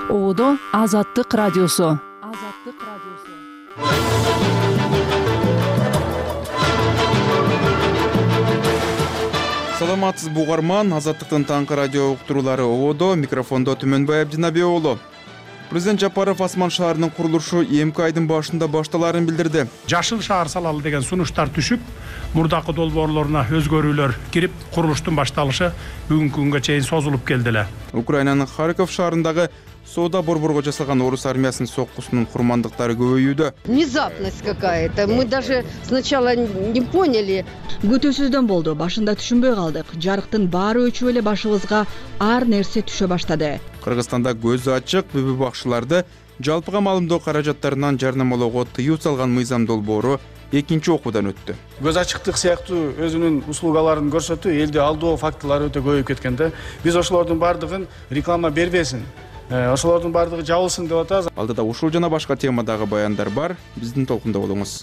Оодо Азаттык радиосу. Саламатсыз бугарман, Азаттыктын таңкы радио уктуруулары Оодо, микрофондо Түмөнбай Абдинабек уулу. Президент Жапаров Асман шаарынын курулушу эмки айдын башында башталарын билдирди. Жашыл шаар салалы деген сунуштар түшүп, мурдакы долбоорлоруна өзгөрүүлөр кирип, курулуштун башталышы бүгүнкү күнгө чейин созулуп келди эле. Украинанын Харьков шаарындагы соода борборго жасалган орус армиясынын соккусунун курмандыктары көбөйүүдө. Внезапность какая-то. Мы даже сначала не поняли. Күтүүсүздөн болду. Башында түшүнбөй калдык. Жарыктын баары өчүп эле башыбызга ар нерсе түшө баштады. Кыргызстанда көзү ачык бүбү бакчыларды жалпыга маалымдоо каражаттарынан жарнамалоого тыюу салган мыйзам долбоору экинчи окуудан өттү. Көз ачыктык сыяктуу өзүнүн услугаларын көрсөтүү элди алдоо фактылары өтө көбөйүп кеткен да. Биз ошолордун баардыгын реклама бербесин, ошолордун баардыгы жабылсын деп атабыз. Алдыда ушул жана башка темадагы баяндар бар. Биздин толкунда болуңуз.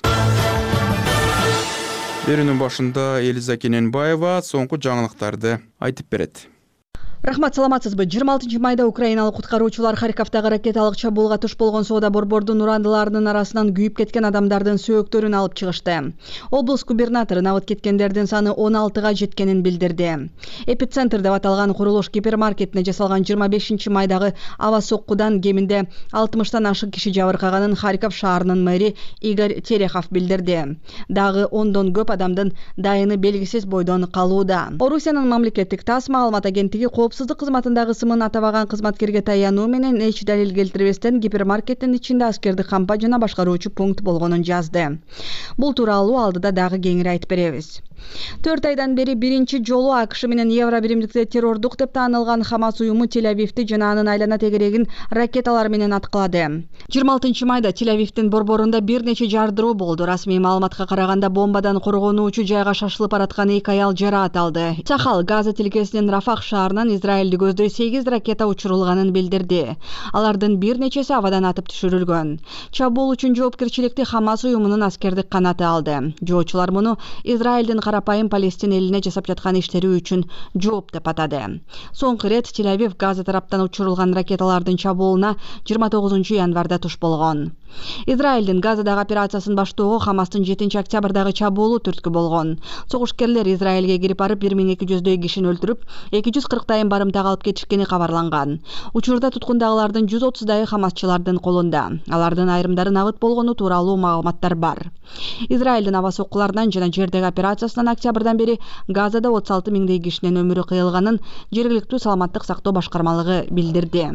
Берүүнүн башында Элиза Кененбаева соңку жаңылыктарды айтып берет. Рахмат, саламатсызбы? 26 майда украиналык куткаруучулар Харьковдагы ракеталык чабуулга туш болгон соода борбордун урандыларынын арасынан күйүп кеткен адамдардын сөөктөрүн алып чыгышты. Облус губернатору набыт кеткендердин саны 16га жеткенин билдирди. Эпицентр деп аталган курулуш гипермаркетине жасалган 25 майдагы аба соккудан кеминде 60тан ашык киши жабыркаганын Харьков шаарынын мэри Игорь Терехов билдирди. Дагы 10дон көп адамдын дайыны белгисиз бойдон калууда. Орусиянын мамлекеттик ТАСС маалымат агенттиги коопсуздук кызматындагы сымын атабаган кызматкерге таянуу менен эч далил келтирбестен гипермаркеттин ичинде аскердик кампа жана башкаруучу пункт болгонун жазды. Бул тууралуу алдыда дагы кеңири айтып беребиз. 4 айдан бери биринчи жолу АКШ менен Евро биримдикте террордук деп таанылган Хамас уюму Тель-Авивди жана анын айлана тегерегин ракеталар менен аткылады. 26 майда Тель-Авивдин борборунда бир нече жардыруу болду. Расмий маалыматка караганда бомбадан коргонуучу жайга шашылып бараткан 2 аял жараат алды. Сахал Газа тилкесинин Рафах шаарынан Израилди көздөй 8 ракета учурулганын билдирди. Алардын бир нечеси абадан атып түшүрүлгөн. Чабуул үчүн жоопкерчиликти Хамас уюмунун аскердик канаты алды. Жоочулар муну Израилдин карапайым Палестин элине жасап жаткан иштери үчүн жооп деп атады. Соңку ирет Тель-Авив Газа тараптан учурулган ракеталардын чабуулуна 29 январда туш болгон. Израилдин Газадагы операциясын баштоого Хамастын 7 октябрдагы чабуулу түрткү болгон. Согушкерлер Израилге кирип барып 1200дөй кишини өлтүрүп, 240тайын барымтага алып кетишкени кабарланган. Учурда туткундагылардын 130дайы хамасчылардын колунда. Алардын айрымдары набыт болгону тууралуу маалыматтар бар. Израилдин аба соккуларынан жана жердеги операциясынан октябрдан бери Газада 36 миңдей кишинин өмүрү кыйылганын жергиликтүү саламаттык сактоо башкармалыгы билдирди.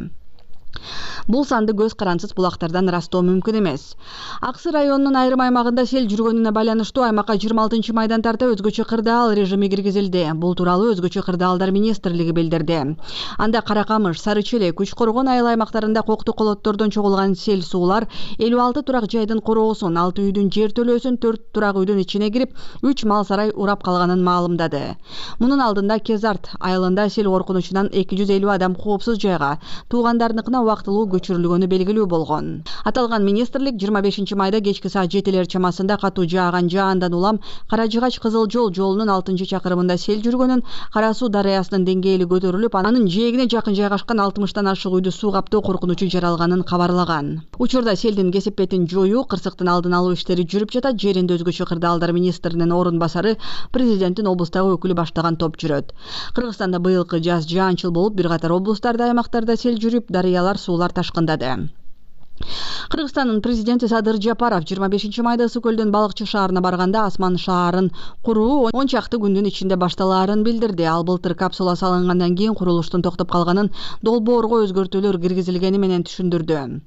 Бул санды көз карансыз булактардан ырастоо мүмкүн эмес. Аксы районунун айрым аймагында сел жүргөнүнө байланыштуу аймакка 26 майдан тарта өзгөчө кырдаал режими киргизилди. Бул тууралуу өзгөчө кырдаалдар министрлиги билдирди. Анда Каракамыш, Сарычелек, Күч Коргон айыл аймактарында кокту колоттордон чогулган сел суулар 56 турак жайдын короосун, 6 үйдүн жер төлөөсүн, 4 турак үйдүн ичине кирип, 3 мал сарай урап калганын маалымдады. Мунун алдында Кезарт айылында сел коркунучунан 250 адам коопсуз жайга, туугандарыныкына убактылуу көчүрүлгөнү белгилүү болгон. Аталган министрлик 25 майда кечки саат 7 чамасында катуу жааган жаандан улам Каражыгач Кызыл жол жолунун 6-чакырымында сел жүргөнүн, Кара суу дарыясынын деңгээли көтөрүлүп, анын жээгине жакын жайгашкан 60тан ашык үйдү суу каптоо коркунучу жаралганын кабарлаган. Учурда селдин кесип бетин жоюу, кырсыктын алдын алуу иштери жүрүп жатат. Жеринде өзгөчө кырдаалдар министринин орун басары, президенттин облустагы өкүлү баштаган топ жүрөт. Кыргызстанда быйылкы жаз жаанчыл болуп, бир катар облустарда аймактарда сел жүрүп, дарыялар суулар ташкындады. Кыргызстандын президенти Садыр Жапаров 25 майда Ысык көлдүн Балыкчы шаарына барганда Асман шаарын куруу 10 чакты күндүн ичинде башталаарын билдирди. Ал былтыр капсула салынгандан кийин курулуштун токтоп калганын, долбоорго өзгөртүүлөр киргизилгени менен түшүндүрдү.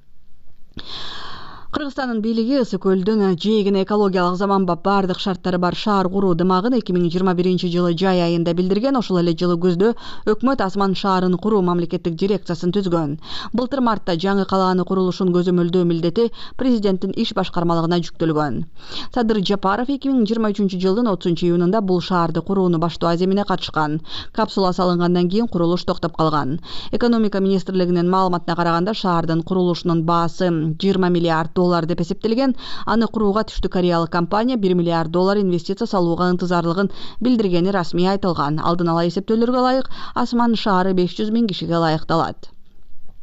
Кыргызстандын бийлиги Ысык көлдүн жээгине экологиялык заманбап бардык шарттары бар шаар куруу дымагын 2021 жылы жай айында билдирген. Ошол эле жылы күздө өкмөт Асман шаарын куруу мамлекеттик дирекциясын түзгөн. Былтыр мартта жаңы калааны курулушун көзөмөлдөө милдети президенттин иш башкармалыгына жүктөлгөн. Садыр Жапаров 2023 жылдын 30 июнунда бул шаарды курууну баштоо аземине катышкан. Капсула салынгандан кийин курулуш токтоп калган. Экономика министрлигинин маалыматына караганда шаардын курулушунун баасы 20 миллиард доллар деп эсептелген. Аны курууга түштүк кореялык компания 1 миллиард доллар инвестиция салууга ынтызарлыгын билдиргени расмий айтылган. Алдын ала эсептөөлөргө ылайык Асман шаары 500 миң кишиге ылайыкталат.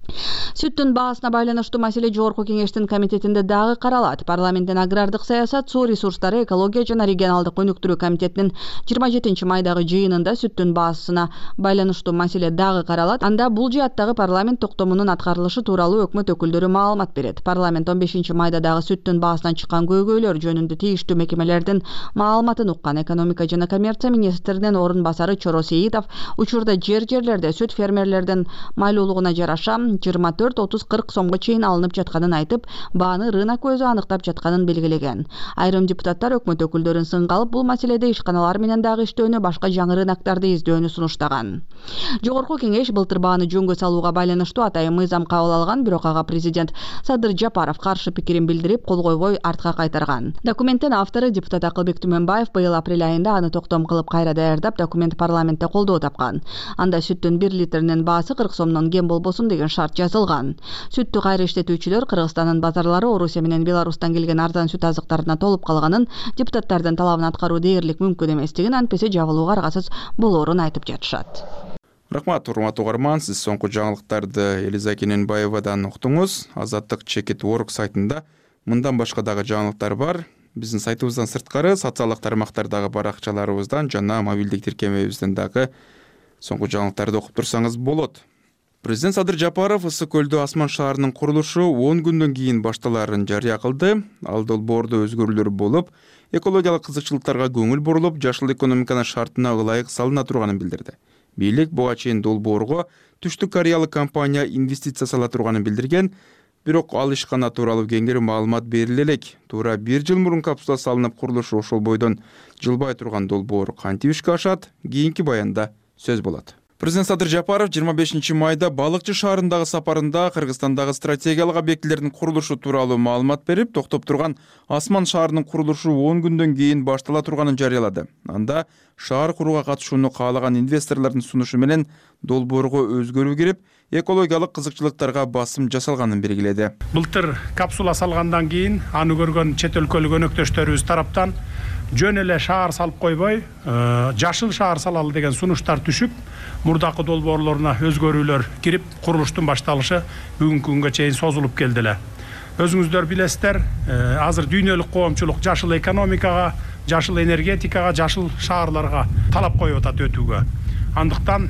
Сүттүн баасына байланыштуу маселе Жогорку кеңештин комитетинде дагы каралат. Парламенттин агрардык саясат, суу ресурстары, экология жана регионалдык өнүктүрүү комитетинин 27 майдагы жыйынында сүттүн баасына байланыштуу маселе дагы каралат. Анда бул жааттагы парламент токтомунун аткарылышы тууралуу өкмөт өкүлдөрү маалымат берет. Парламент 15 майда дагы сүттүн баасынан чыккан көйгөйлөр жөнүндө тийиштүү мекемелердин маалыматын уккан. Экономика жана коммерция министринин орун басары Чоро Сейитов учурда жерлерде сүт фермерлердин майлуулугуна жараша 24-30-40 сомго чейин алынып жатканын айтып, бааны рынок өзү аныктап жатканын белгилеген. Айрым депутаттар өкмөт өкүлдөрүн сынга алып, бул маселеде ишканалар менен дагы иштөөнү, башка жаңы рыноктарды издөөнү сунуштаган. Жогорку кеңеш былтыр бааны жөнгө салууга байланыштуу атайын мыйзам кабыл алган, бирок ага президент Садыр Жапаров каршы пикирин билдирип, кол койбой артка кайтарган. Документтин автору депутат Акылбек Түмөнбаев быйыл апрель айында аны токтом кылып кайра даярдап, документ парламентте колдоо тапкан. Анда сүттүн 1 литринин баасы 40 сомдон кем болбосун деген шарт жазылган. Сүттү кайра иштетүүчүлөр Кыргызстандын базарлары Орусия менен Беларустан келген арзан сүт азыктарына толуп калганын, депутаттардын талабын аткаруу дээрлик мүмкүн эместигин, антпесе жабылууга аргасыз болоорун айтып жатышат. Рахмат, урматтуу угарман, сиз соңку жаңылыктарды Элиза Кененбаевадан уктуңуз. Азаттык Чекит.org сайтында мындан башка дагы жаңылыктар бар. Биздин сайтыбыздан сырткары социалдык тармактардагы баракчаларыбыздан жана мобилдик тиркемебизден дагы соңку жаңылыктарды окуп турсаңыз болот. Президент Садыр Жапаров Ысык көлдө Асман шаарынын курулушу 10 күндөн кийин башталарын жарыя кылды. Ал долбоордо өзгөрүүлөр болуп, экологиялык кызыкчылыктарга көңүл бурулуп, жашыл экономиканын шартына ылайык салына турганын билдирди. Бийлик буга чейин долбоорго Түштүк Кореялык компания инвестиция сала турганын билдирген, бирок ал ишкана тууралуу кеңири маалымат бериле элек. Туура 1 жыл мурун капсула салынып, курулушу ошол бойдон жылбай турган долбоор кантип ишке ашат? Кийинки баянда сөз болот. Президент Садыр Жапаров 25 майда Балыкчы шаарындагы сапарында Кыргызстандагы стратегиялык объектилердин курулушу тууралуу маалымат берип, токтоп турган Асман шаарынын курулушу 10 күндөн кийин баштала турганын жарыялады. Анда шаар курууга катышууну каалаган инвесторлордун сунушу менен долбоорго өзгөрүү кирип, экологиялык кызыкчылыктарга басым жасалганын белгиледи. Былтыр капсула салгандан кийин аны көргөн чет өлкөлүк өнөктөштөрүбүз тараптан жөн эле шаар салып койбой, жашыл шаар салалы деген сунуштар түшүп, мурдакы долбоорлоруна өзгөрүүлөр кирип, курулуштун башталышы бүгүнкү күнгө чейин созулуп келди эле. Өзүңүздөр билесиздер, азыр дүйнөлүк коомчулук жашыл экономикага, жашыл энергетикага, жашыл шаарларга талап коюп атат өтүүгө. Андыктан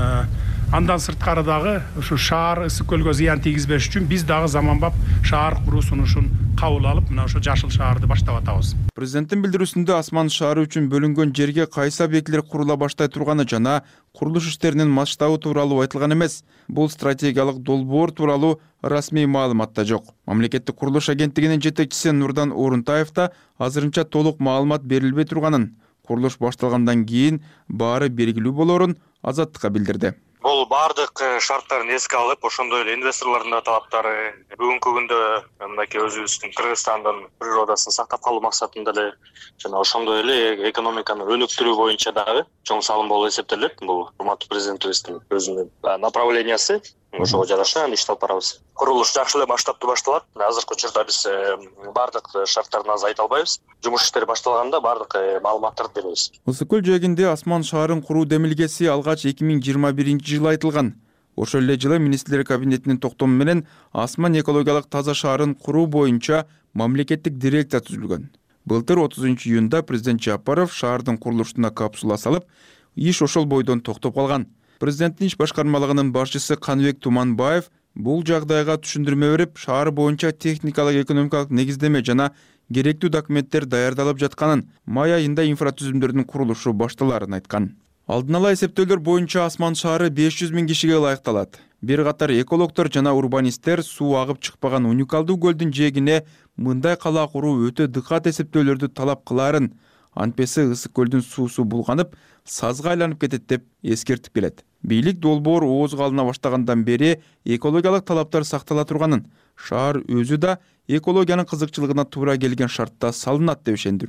андан сырткары дагы ушу шаар ысык көлгө зыян тийгизбеш үчүн биз дагы заманбап шаар куруу сунушун кабыл алып, мына ошо жашыл шаарды баштап атабыз. Президенттин билдирүүсүндө Асман шаары үчүн бөлүнгөн жерге кайсы объектилер курула баштай турганы жана курулуш иштеринин масштабы тууралуу айтылган эмес. Бул стратегиялык долбоор тууралуу расмий маалымат да жок. Мамлекеттик курулуш агенттигинин жетекчиси Нурдан Орунтаев да азырынча толук маалымат берилбей турганын, курулуш башталгандан кийин баары белгилүү болоорун Азаттыкка билдирди. Бул бардык шарттарын эске алып, ошондой эле инвесторлордун да талаптары, бүгүнкү күндө мынакей өзүбүздүн Кыргызстандын природасын сактап калуу максатында эле жана ошондой эле экономиканы өнүктүрүү боюнча дагы чоң салым болуп эсептелет. Бул урматтуу президентибиздин өзүнүн направлениясы. Ошого жараша ишти алып барабыз. Курулуш жакшы эле масштабтуу башталат. Азыркы учурда биз бардык шарттарын азыр айта албайбыз. Жумуш иштери башталганда бардык маалыматтарды беребиз. Ысык көл жээгинде Асман шаарын куруу демилгеси алгач 2021-жылы айтылган. Ошол эле жылы министрлер кабинетинин токтому менен Асман экологиялык таза шаарын куруу боюнча мамлекеттик дирекция түзүлгөн. Былтыр 30-июнда президент Жапаров шаардын курулушуна капсула салып, иш ошол бойдон токтоп калган. Президенттин иш башкармалыгынын башчысы Каныбек Туманбаев бул жагдайга түшүндүрмө берип, шаар боюнча техникалык экономикалык негиздеме жана керектүү документтер даярдалып жатканын, май айында инфратүзүмдөрдүн курулушу башталарын айткан. Алдын ала эсептөөлөр боюнча Асман шаары 500 000 кишиге ылайыкталат. Бир катар экологдор жана урбанисттер суу агып чыкпаган уникалдуу көлдүн жээгине мындай кала куруу өтө дыкат эсептөөлөрдү талап кылаарын, антпесе ысык көлдүн суусу булганып, сазга айланып кетет деп эскертип келет. Бийлик долбоор оозго алына баштагандан бери экологиялык талаптар сактала турганын, шаар өзү да экологиянын кызыкчылыгына туура келген шартта салынат деп ишендирүүдө.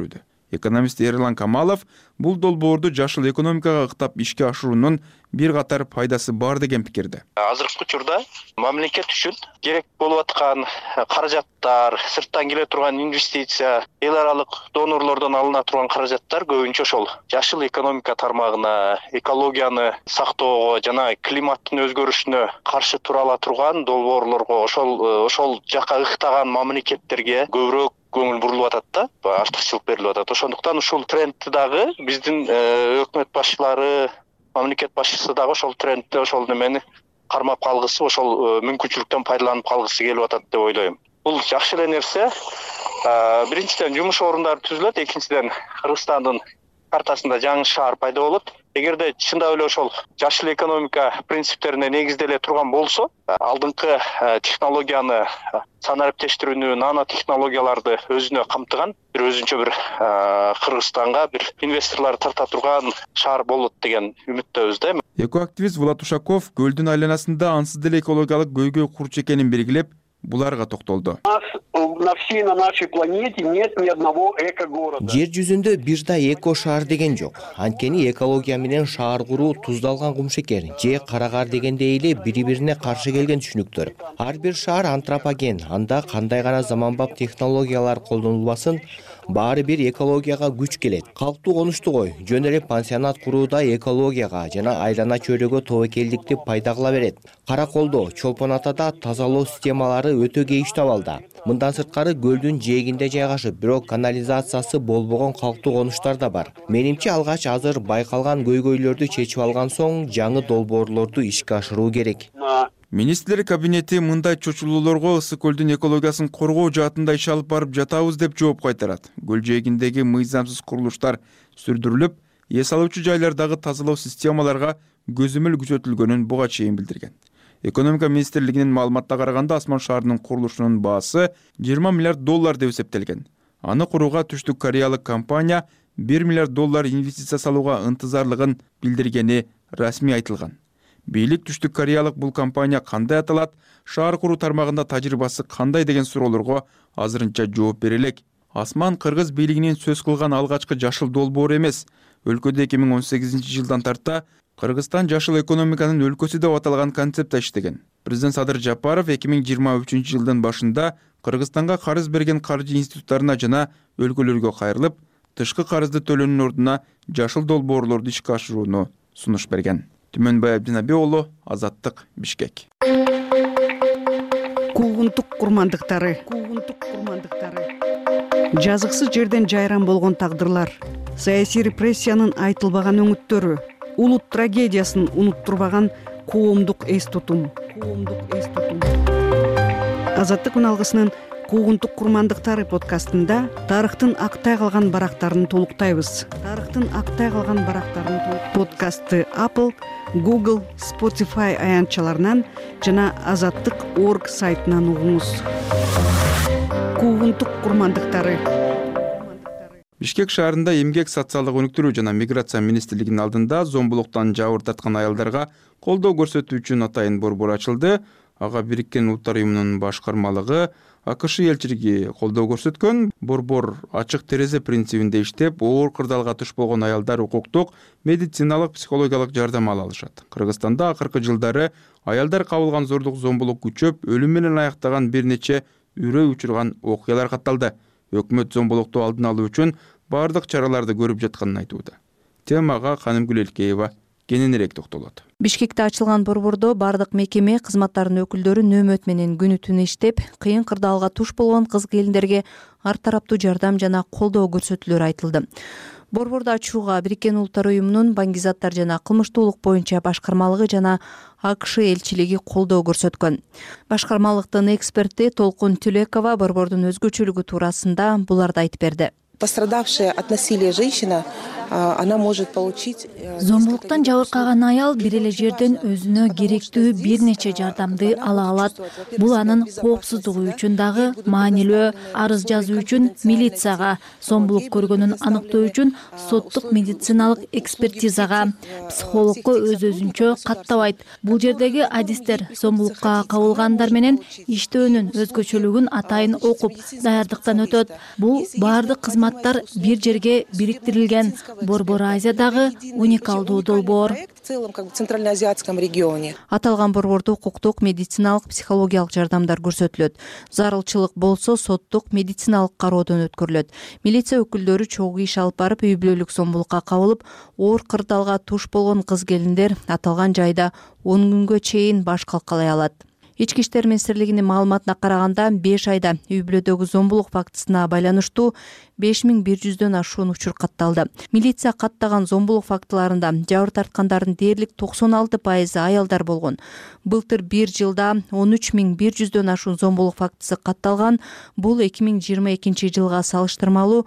Экономист Ерлан Камалов бул долбоорду жашыл экономикага ыктап ишке ашыруунун бир катар пайдасы бар деген пикирде. Азыркы учурда мамлекет үчүн керек болуп аткан каражаттар, сырттан келе турган инвестиция, эл аралык донорлордон алына турган каражаттар көбүнчө ошол жашыл экономика тармагына, экологияны сактоого жана климаттын өзгөрүшүнө каршы тура ала турган долбоорлорго, ошол жака ыктаган мамлекеттерге көбүрөөк көңүл бурулуп атат да, артыкчылык берилип атат. Ошондуктан ушул трендти дагы биздин өкмөт башчылары, мамлекет башчысы дагы ошол трендти, ошол немени кармап калгысы, ошол мүмкүнчүлүктөн пайдаланып калгысы келип атат деп ойлойм. Бул жакшы эле нерсе. Биринчиден жумуш орундары түзүлөт, экинчиден Кыргызстандын картасында жаңы шаар пайда болот. Эгерде чындап эле ошол жашыл экономика принциптерине негизделе турган болсо, алдыңкы технологияны, санариптештирүүнү, нано технологияларды өзүнө камтыган бир өзүнчө бир Кыргызстанга бир инвесторлор тарта турган шаар болот деген үмүттөбүз да. Экоактивист Влад Ушаков көлдүн айланасында ансыз деле экологиялык көйгөй курч экенин белгилеп, буларга токтолду. На всей нашей планете нет ни одного эко-города. Жер жүзүндө бир да эко шаар деген жок. Анткени экология менен шаар куруу туздалган кумшекер же карагар дегендей эле бири-бирине каршы келген түшүнүктөр. Ар бир шаар антропоген, анда кандай гана заманбап технологиялар колдонулбасын, баары бир экологияга күч келет. Калктуу конушту жөн эле пансионат курууда экологияга жана айлана чөйрөгө тобокелдикти пайда кыла берет. Караколдо, Чолпон Атада тазалоо системалары өтө кейиштүү абалда. Мындан сырткары көлдүн жээгинде жайгашып, бирок канализациясы болбогон калктуу конуштар да бар. Менимче алгач азыр байкалган көйгөйлөрдү чечип алган соң жаңы долбоорлорду ишке ашыруу керек. Министрлер кабинети мындай чочулуулорго ысык көлдүн экологиясын коргоо жаатында иш алып барып жатабыз деп жооп кайтарат. Көл жээгиндеги мыйзамсыз курулуштар сүрдүрүлүп, эс алуучу жайлардагы тазалоо системаларга көзөмөл күчөтүлгөнүн буга чейин билдирген. Экономика министрлигинин маалыматына караганда Асман шаарынын курулушунун баасы 20 миллиард доллар деп эсептелген. Аны курууга Түштүк Кореялык компания 1 миллиард доллар инвестиция салууга ынтызарлыгын билдиргени расмий айтылган. Бийлик Түштүк Кореялык бул компания кандай аталат, шаар куруу тармагында тажрыйбасы кандай деген суроолорго азырынча жооп бере элек. Асман кыргыз бийлигинин сөз кылган алгачкы жашыл долбоор эмес. Өлкөдө 2018-жылдан тарта Кыргызстан жашыл экономиканын өлкөсү деп аталган концепт иштеген. Президент Садыр Жапаров 2023-жылдын башында Кыргызстанга карыз берген каржы институттарына жана өлкөлөргө кайрылып, тышкы карызды төлөөнүн ордуна жашыл долбоорлорду ишке ашырууну сунуш берген. Түмөнбай Абдинаби уулу, Азаттык, Бишкек. Куугунтук курмандыктары. Жазыксыз жерден жайран болгон тагдырлар, саясий репрессиянын айтылбаган өңүттөрү, улут трагедиясын унуттурбаган коомдук эс тутум. Азаттык үналгысынын Куугунтук курмандыктары подкастында тарыхтын актай калган барактарын толуктайбыз. Подкастты Apple, Google, Spotify аянтчаларынан жана azattyk.org сайтынан угуңуз. Куугунтук курмандыктары. Бишкек шаарында эмгек, социалдык өнүктүрүү жана миграция министрлигинин алдында зомбулуктан жабыр тарткан аялдарга колдоо көрсөтүү үчүн атайын борбор ачылды. Ага Бириккен Улуттар уюмунун башкармалыгы АКШ элчилиги колдоо көрсөткөн. Борбор ачык терезе принцибинде иштеп, оор кырдаалга туш болгон аялдар укуктук, медициналык, психологиялык жардам ала алышат. Кыргызстанда акыркы жылдары аялдар кабылган зордук, зомбулук күчөп, өлүм менен аяктаган бир нече үрөй учурган окуялар катталды. Өкмөт зомбулукту алдын алуу үчүн бардык чараларды көрүп жатканын айтууда. Темага Канымгүл Элкеева кененирээк токтолот. Бишкекте ачылган борбордо бардык мекеме кызматтарынын өкүлдөрү нөөмөт менен күнү-түнү иштеп, кыйын кырдаалга туш болгон кыз-келиндерге ар тараптуу жардам жана колдоо көрсөтүүлөр айтылды. Борборду ачууга Бириккен Улуттар уюмунун баңгизаттар жана кылмыштуулук боюнча башкармалыгы жана АКШ элчилиги колдоо көрсөткөн. Башкармалыктын эксперти Толкун Түлекова борбордун өзгөчөлүгү туурасында буларды айтып берди. Пострадавшая от насилия женщина, она может получить... Зомбулуктан жабыркаган аял бир эле жерден өзүнө керектүү бир нече жардамды ала алат. Бул анын коопсуздугу үчүн дагы маанилүү. Арыз жазуу үчүн милицияга, зомбулук көргөнүн аныктоо үчүн соттук медициналык экспертизага, психологко өз-өзүнчө каттабайт. Бул жердеги адистер зомбулукка кабылгандар менен иштөөнүн өзгөчөлүгүн атайын окуп, даярдыктан өтөт. Бул баардык кызмат маалыматтар бир жерге бириктирилген. Борбор Азиядагы уникалдуу долбоор. В целом, в Центральноазиатском регионе. Аталган борбордо укуктук, медициналык, психологиялык жардамдар көрсөтүлөт. Зарылчылык болсо соттук, медициналык кароодон өткөрүлөт. Милиция өкүлдөрү чогуу иш алып барып, үй бүлөлүк зомбулукка кабылып, оор кырдаалга туш болгон кыз-келиндер аталган жайда 10 күнгө чейин баш калкалай алат. Ички иштер министрлигинин маалыматына караганда 5 айда үй бүлөдөгү зомбулук фактысына байланыштуу 5100дөн ашуун учур катталды. Милиция каттаган зомбулук фактыларында жабыр тарткандардын дээрлик 96% аялдар болгон. Былтыр бир жылда 13100дөн ашуун зомбулук фактысы катталган. Бул 2022 жылга салыштырмалуу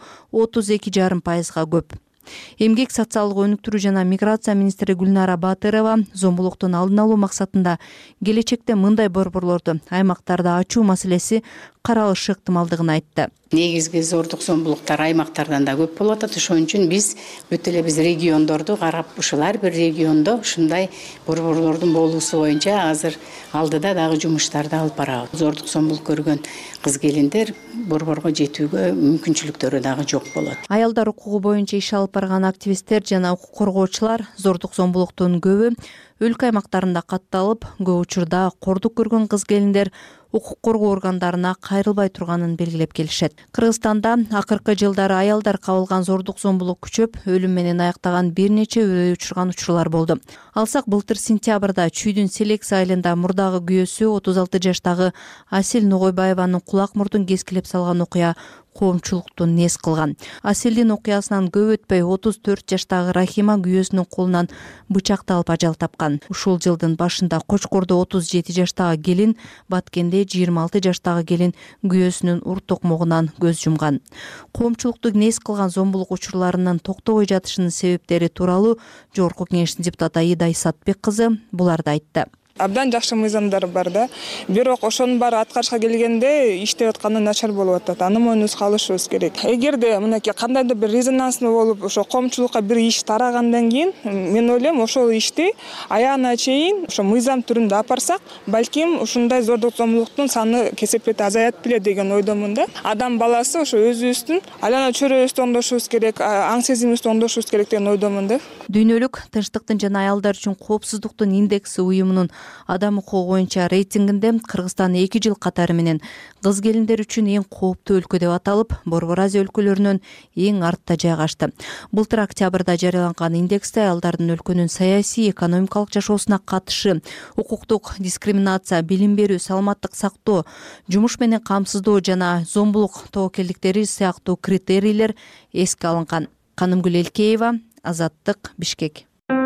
32,5%га көп. Эмгек, социалдык өнүктүрүү жана миграция министри Гүлнара Батырова зомбулуктун алдын алуу максатында келечекте мындай борборлорду аймактарда ачуу маселеси каралышы ыктымалдыгын айтты. Негизги зордук зомбулуктар аймактардан да көп болуп атат. Ошон үчүн биз бүт эле региондорду карап, ушул ар бир региондо ушундай борборлордун болуусу боюнча азыр алдыда дагы жумуштарды алып барабыз. Зордук зомбулук көргөн кыз-келиндер борборго жетүүгө мүмкүнчүлүктөрү дагы жок болот. Аялдар укугу боюнча иш алып барган активисттер жана укук коргоочулар зордук зомбулуктун көбү өлкө аймактарында катталып, көп учурда кордук көргөн кыз-келиндер укук коргоо органдарына кайрылбай турганын белгилеп келишет. Кыргызстанда акыркы жылдары аялдар кабылган зордук зомбулук күчөп, өлүм менен аяктаган бир нече үрөй учурган учурлар болду. Алсак, былтыр сентябрда Чүйдүн Селекс айылында мурдагы күйөөсү 36 жаштагы Асел Ногойбаеванын кулак мурдун кескилеп салган окуя коомчулукту нес кылган. Аселдин окуясынан көп өтпөй 34 жаштагы Рахима күйөөсүнүн колунан бычакты алып ажал тапкан. Ушул жылдын башында Кочкордо 37 жаштагы келин, Баткенде 26 жаштагы келин күйөөсүнүн ур токмогунан көз жумган. Коомчулукту нес кылган зомбулук учурларынын токтобой жатышынын себептери тууралуу Жогорку Кеңештин депутаты Аида Исатбек кызы буларды айтты. Абдан жакшы мыйзамдар бар да. Бирок ошонун баары аткарышка келгенде иштеп атканы начар болуп атат. Аны мойнубузга алышыбыз керек. Эгерде мынакей кандайдыр бир резонанстуу болуп, ошо коомчулукка бир иш тарагандан кийин, мен ойлойм, ошол ишти аягына чейин ошо мыйзам түрүндө апарсак, балким ушундай зордук зомбулуктун саны кесепети азаят беле деген ойдомун да. Адам баласы ошо өзүбүздүн айлана чөйрөбүздү оңдошубуз керек, аң сезимибизди оңдошубуз керек деген ойдомун да. Дүйнөлүк тынчтыктын жана аялдар үчүн коопсуздуктун индекси уюмунун адам укугу боюнча рейтингинде Кыргызстан 2 жыл катары менен кыз-келиндер үчүн эң кооптуу өлкө деп аталып, Борбор Азия өлкөлөрүнөн эң артта жайгашты. Былтыр октябрда жарыяланган индексте аялдардын өлкөнүн саясий, экономикалык жашоосуна катышы, укуктук дискриминация, билим берүү, саламаттык сактоо, жумуш менен камсыздоо жана зомбулук тобокелдиктери сыяктуу критерийлер эске алынган. Канымгүл Элкеева, Азаттык, Бишкек.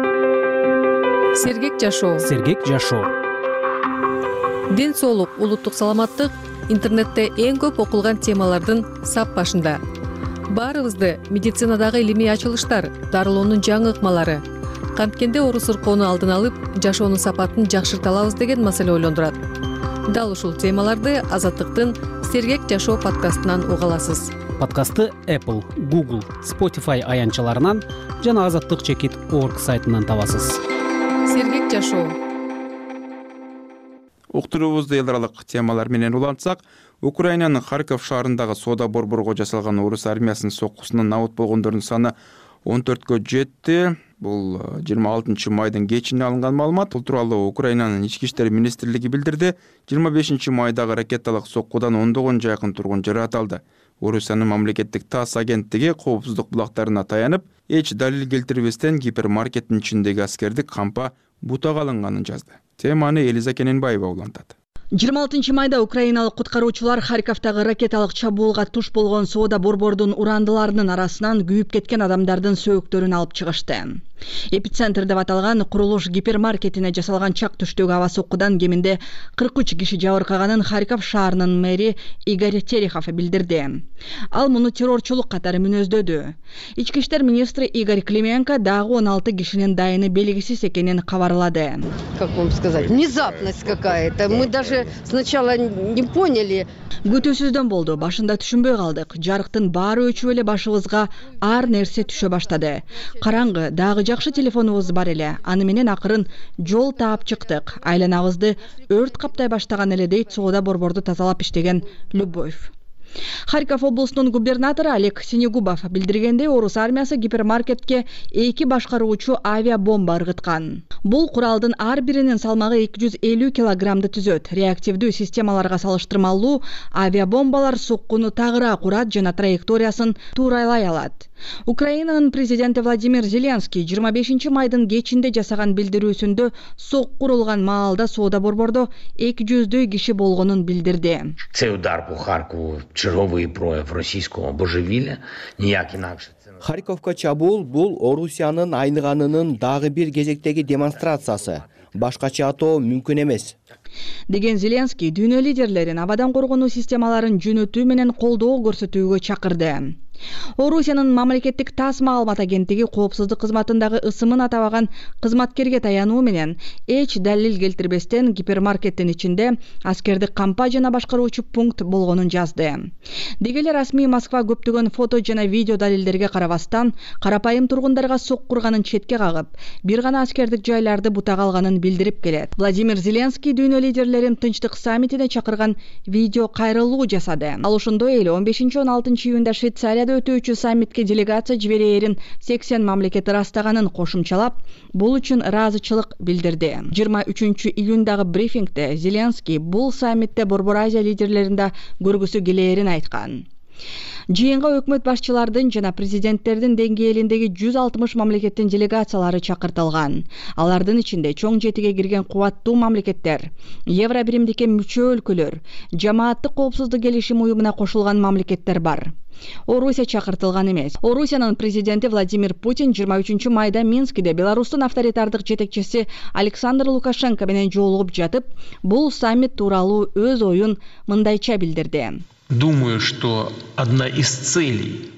Сергек жашоо. Сергек жашоо. Ден соолук, улуттук саламаттык интернетте эң көп окулган темалардын сап башында. Баарыбызды медицинадагы илимий ачылыштар, дарылоонун жаңы ыкмалары канткенде оору-сыркоону алдын алып, жашоонун сапатын жакшырта алабыз деген маселе ойлондурат. Дал ушул темаларды Азаттыктын Сергек жашоо подкастынан уга аласыз. Подкастты Apple, Google, Spotify аянтчаларынан жана azattyk.org сайтынан табасыз. Сергек жашоо. Уктуруубузду эл аралык темалар менен улантсак, Украинанын Харьков шаарындагы соода борборго жасалган орус армиясынын соккусунан абут болгондордун саны 14кө жетти. Бул 26 майдын кечинде алынган маалымат. Бул тууралуу Украинанын ички иштер министрлиги билдирди. 25 майдагы ракеталык соккудан ондогонго жакын тургун жаратылды. Орусиянын мамлекеттик ТАСС агенттиги коопсуздук булактарына таянып, эч далил келтирбестен гипермаркеттин ичиндеги аскердик кампа бутага алынганын жазды. Теманы Элиза Кененбаева улантат. 26 майда украиналык куткаруучулар Харьковтагы ракеталык чабуулга туш болгон соода борбордун урандыларынын арасынан күйүп кеткен адамдардын сөөктөрүн алып чыгышты. Эпицентр деп аталган курулуш гипермаркетине жасалган чак түштөгү аба соккудан кеминде 43 киши жабыркаганын Харьков шаарынын мэри Игорь Терехов билдирди. Ал муну террорчулук катары мүнөздөдү. Ички иштер министри Игорь Клименко дагы 16 кишинин дайыны белгисиз экенин кабарлады. Как вам сказать, внезапность какая-то. Мы даже сначала не поняли. Күтүүсүздөн болду. Башында түшүнбөй калдык. Жарыктын баары өчүп эле башыбызга ар нерсе түшө баштады. Караңгы, дагы жакшы телефонубуз бар эле. Аны менен акырын жол таап чыктык. Айланабызды өрт каптай баштаган эле дейт соода борборду тазалап иштеген Любовь. Харьков облусунун губернатору Олег Синегубов билдиргендей, орус армиясы гипермаркетке 2 башкаруучу авиабомба ыргыткан. Бул куралдын ар биринин салмагы 250 килограммды түзөт. Реактивдүү системаларга салыштырмалуу авиабомбалар соккуну тагыраак урат жана траекториясын туурайлай алат. Украинанын президенти Владимир Зеленский 25 майдын кечинде жасаган билдирүүсүндө сокку курулган маалда соода борбордо 200 киши болгонун билдирди. Цей удар по Харкову черговий прояв російського божевілля, ніяк інакше. Харьковка чабуул бул Орусиянын айныганынын дагы бир кезектеги демонстрациясы. Башкача атоо мүмкүн эмес. Деген Зеленский дүйнө лидерлерин абадан коргонуу системаларын жөнөтүү менен колдоо көрсөтүүгө чакырды. Орусиянын мамлекеттик ТАСС маалымат агенттиги коопсуздук кызматындагы ысымын атабаган кызматкерге таянуу менен эч далил келтирбестен гипермаркеттин ичинде аскердик кампа жана башкаруучу пункт болгонун жазды. Деги эле расмий Москва көптөгөн фото жана видео далилдерге карабастан карапайым тургундарга сокку урганын четке кагып, бир гана аскердик жайларды бутага алганын билдирип келет. Владимир Зеленский дүйнө лидерлерин тынчтык саммитине чакырган видео кайрылуу жасады. Ал ошондой эле 15-16 июнда Швейцария өтүүчү саммитке делегация жиберээрин 80 мамлекет ырастаганын кошумчалап, бул үчүн ыраазычылык билдирди. 23 июндагы брифингде Зеленский бул саммитте Борбор Азия лидерлеринде көргүсү келээрин айткан. Жыйынга өкмөт башчылардын жана президенттердин деңгээлиндеги 160 мамлекеттин делегациялары чакыртылган. Алардын ичинде чоң жетиге кирген кубаттуу мамлекеттер, Евро биримдикке мүчө өлкөлөр, жамааттык коопсуздук келишим уюмуна кошулган мамлекеттер бар. Орусия чакыртылган эмес. Орусиянын президенти Владимир Путин 23 майда Минскиде Беларустун авторитардык жетекчиси Александр Лукашенко менен жолугуп жатып, бул саммит тууралуу өз оюн мындайча билдирди. Думаю, что одна из целей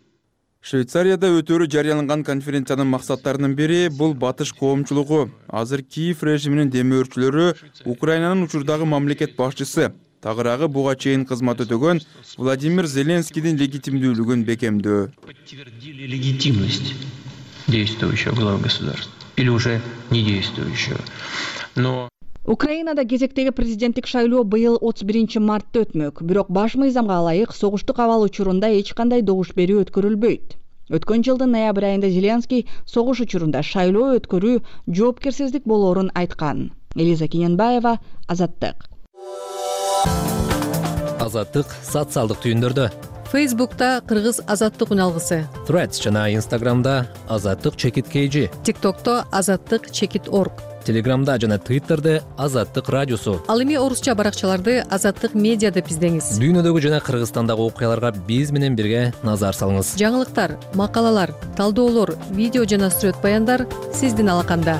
Швейцарияда өтөрү жарыяланган конференциянын максаттарынын бири бул батыш коомчулугу. Азыр Киев режиминин демөөрчүлөрү Украинанын учурдагы мамлекет башчысы, тагыраагы буга чейин кызмат өтөгөн Владимир Зеленскийдин легитимдүүлүгүн бекемдөө. Подтвердили легитимность действующего главы государства или уже не действующего. Но Украинада кезектеги президенттик шайлоо быйыл 31 мартта өтмөк. Бирок баш мыйзамга ылайык согуштук абал учурунда эч кандай добуш берүү өткөрүлбөйт. Өткөн жылдын ноябрь айында Зеленский согуш учурунда шайлоо өткөрүү жоопкерсиздик болоорун айткан. Элиза Кененбаева, Азаттык. Азаттык социалдык түйүндөрдө. Фейсбукта Кыргыз Азаттык уналгысы. Threads жана Инстаграмда Азаттык чекит KG. ТикТокто Азаттык чекит орг. Телеграмда жана Твиттерде Азаттык радиосу. Ал эми орусча баракчаларды Азаттык медиа деп издеңиз. Дүйнөдөгү жана Кыргызстандагы окуяларга биз менен бирге назар салыңыз. Жаңылыктар, макалалар, талдоолор, видео жана сүрөт баяндар сиздин алаканда.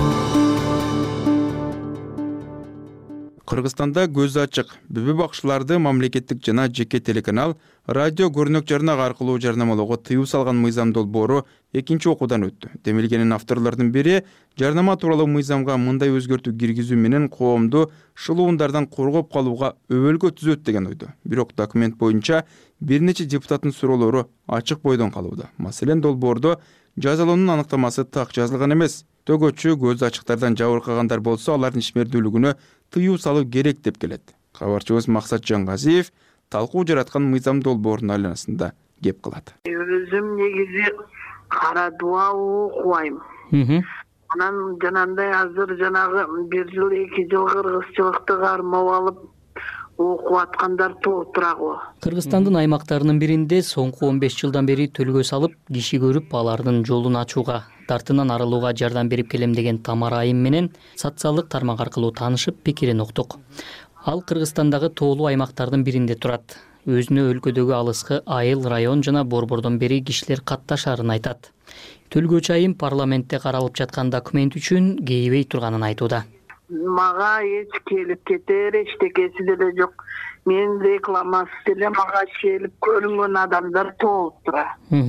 Кыргызстанда көзү ачык бүбү бакчыларды мамлекеттик жана жеке телеканал радио көрүнөк жарнак аркылуу жарнамалоого тыюу салган мыйзам долбоору экинчи окуудан өттү. Демилгенин авторлордун бири жарнама тууралуу мыйзамга мындай өзгөртүү киргизүү менен коомду шылуундардан коргоп калууга өбөлгө түзөт деген ойдо. Бирок документ боюнча бир нече депутаттын суроолору ачык бойдон калууда. Маселен, долбоордо жазалоонун аныктамасы так жазылган эмес. Төгөчү көзү ачыктардан жабыркагандар болсо, алардын ишмердүүлүгүнө тыюу салуу керек деп келет. Кабарчыбыз Максат Жангазиев талкуу жараткан мыйзам долбоорунун айланасында кеп кылат. Өзүм негизи кара дуа окубайм. Анан жанагындай азыр жанагы 1 жыл 2 жыл кыргызчылыкты кармап алып окуп аткандар толтурагы. Кыргызстандын аймактарынын биринде соңку 15 жылдан бери төлгө салып, киши көрүп алардын жолун ачууга, тартынан арылууга жардам берип келем деген Тамара Айым менен социалдык тармак аркылуу таанышып пикирин уктук. Ал Кыргызстандагы тоолуу аймактардын биринде турат. Өзүнө өлкөдөгү алыскы Айыл район жана Борбордон бери кишилер катташарын айтат. Төлгөөчү Айым парламентте каралып жаткан документ үчүн кейибей турганын айтууда. Мага эч келип кетер эчтекеси деле жок. Мен рекламасы деле мага келип көрүнгөн адамдар толуп тура.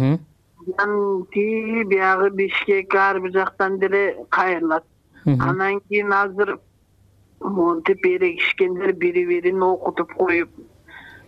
Биягы Бишкек ар бир жактан деле кайрылат. Анан кийин азыр монтип эрегишкендер бири-бирин окутуп коюп,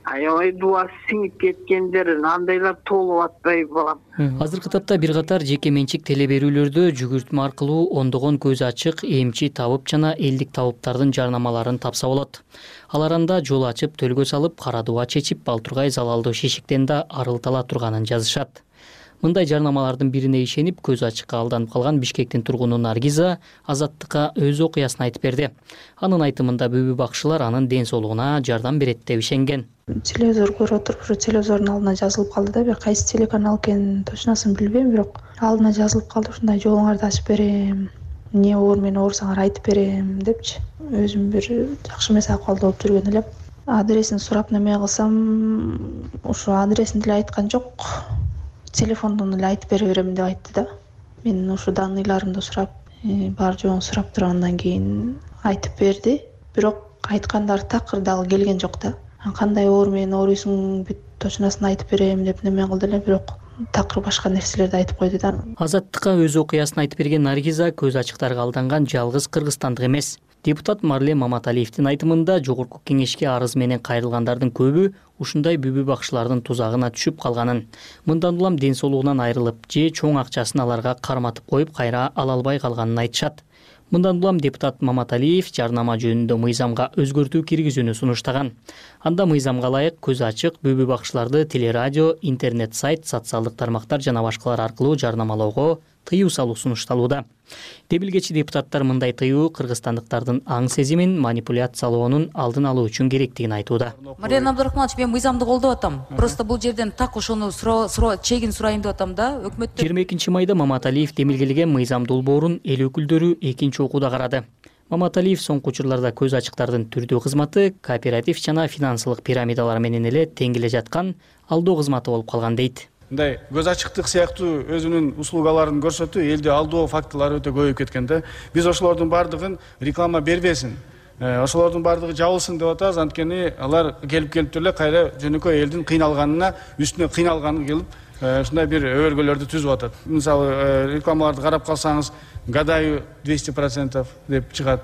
аябай дуасы сиңип кеткендер андайлар толуп атпайбы балам. Азыркы тапта бир катар жеке менчик теле берүүлөрдө жүгүртмө аркылуу ондогон көзү ачык эмчи табып жана элдик табыптардын жарнамаларын тапса болот. Алар анда жол ачып, төлгө салып, кара дуба чечип, балтургай залалдуу шишиктен да арылтала турганын жазышат. Мындай жарнамалардын бирине ишенип, көзү ачыкка алданып калган Бишкектин тургуну Наргиза Азаттыкка өз окуясын айтып берди. Анын айтымында бүбү бакчылар анын ден соолугуна жардам берет деп ишенген. Телевизор көрүп отуруп, ушу телевизордун алдына жазылып калды да, бир кайсы телеканал экенин точносын билбейм, бирок алдына жазылып калды, ушундай жолуңарды ачып берем, эмне оор мени оорусаңар айтып берем депчи. Өзүм бир жакшы эмес акыбалда болуп жүргөн элем. Адресин сурап неме кылсам, ушу адресин деле айткан жок. Телефондон эле айтып бере берем деп айтты да. Мен ушу данныйларымды сурап, бар жоогун сурап туруп андан кийин айтып берди. Бирок айткандары такыр дагы келген жок да. Кандай оор менен ооруйсуң, бүт точносын айтып берем деп неме кылды эле, бирок такыр башка нерселерди айтып койду да. Азаттыкка өз окуясын айтып берген Наргиза көз ачыктарга алданган жалгыз кыргызстандык эмес. Депутат Марлен Маматалиевдин айтымында жогорку кеңешке арыз менен кайрылгандардын көбү ушундай бүбү бакчылардын тузагына түшүп калганын, мындан улам ден соолугунан айрылып же чоң акчасын аларга карматып коюп кайра ала албай калганын айтышат. Мындан улам депутат Маматалиев жарнама жөнүндө мыйзамга өзгөртүү киргизүүнү сунуштаган. Анда мыйзамга ылайык көзү ачык бүбү бакчыларды телерадио, интернет сайт, социалдык тармактар жана башкалар аркылуу жарнамалоого тыюу салуу сунушталууда. Дебилгечи депутаттар мындай тыюу кыргызстандыктардын аң сезимин манипуляциялоонун алдын алуу үчүн керектигин айтууда. Мариан Абдурахманович, мен мыйзамды колдоп атам. Просто бул жерден так ошону чегин сурайын деп атам да, өкмөттө. 22 майда Маматалиев демилгелеген мыйзам долбоорун эл өкүлдөрү экинчи окууда карады. Маматалиев соңку учурларда көз ачыктардын түрдүү кызматы кооператив жана финансылык пирамидалар менен эле тең келе жаткан алдоо кызматы болуп калган дейт. Мындай көз ачыктык сыяктуу өзүнүн услугаларын көрсөтүү элде алдоо фактылары өтө көбөйүп кеткен да. Биз ошолордун бардыгын реклама бербесин, ошолордун бардыгы жабылсын деп атабыз, анткени алар келип эле кайра жөнөкөй элдин кыйналганына, үстүнө кыйналганы келип, ушундай бир өбөлгөлөрдү түзүп атат. Мисалы, рекламаларды карап калсаңыз, гадаю 200% деп чыгат.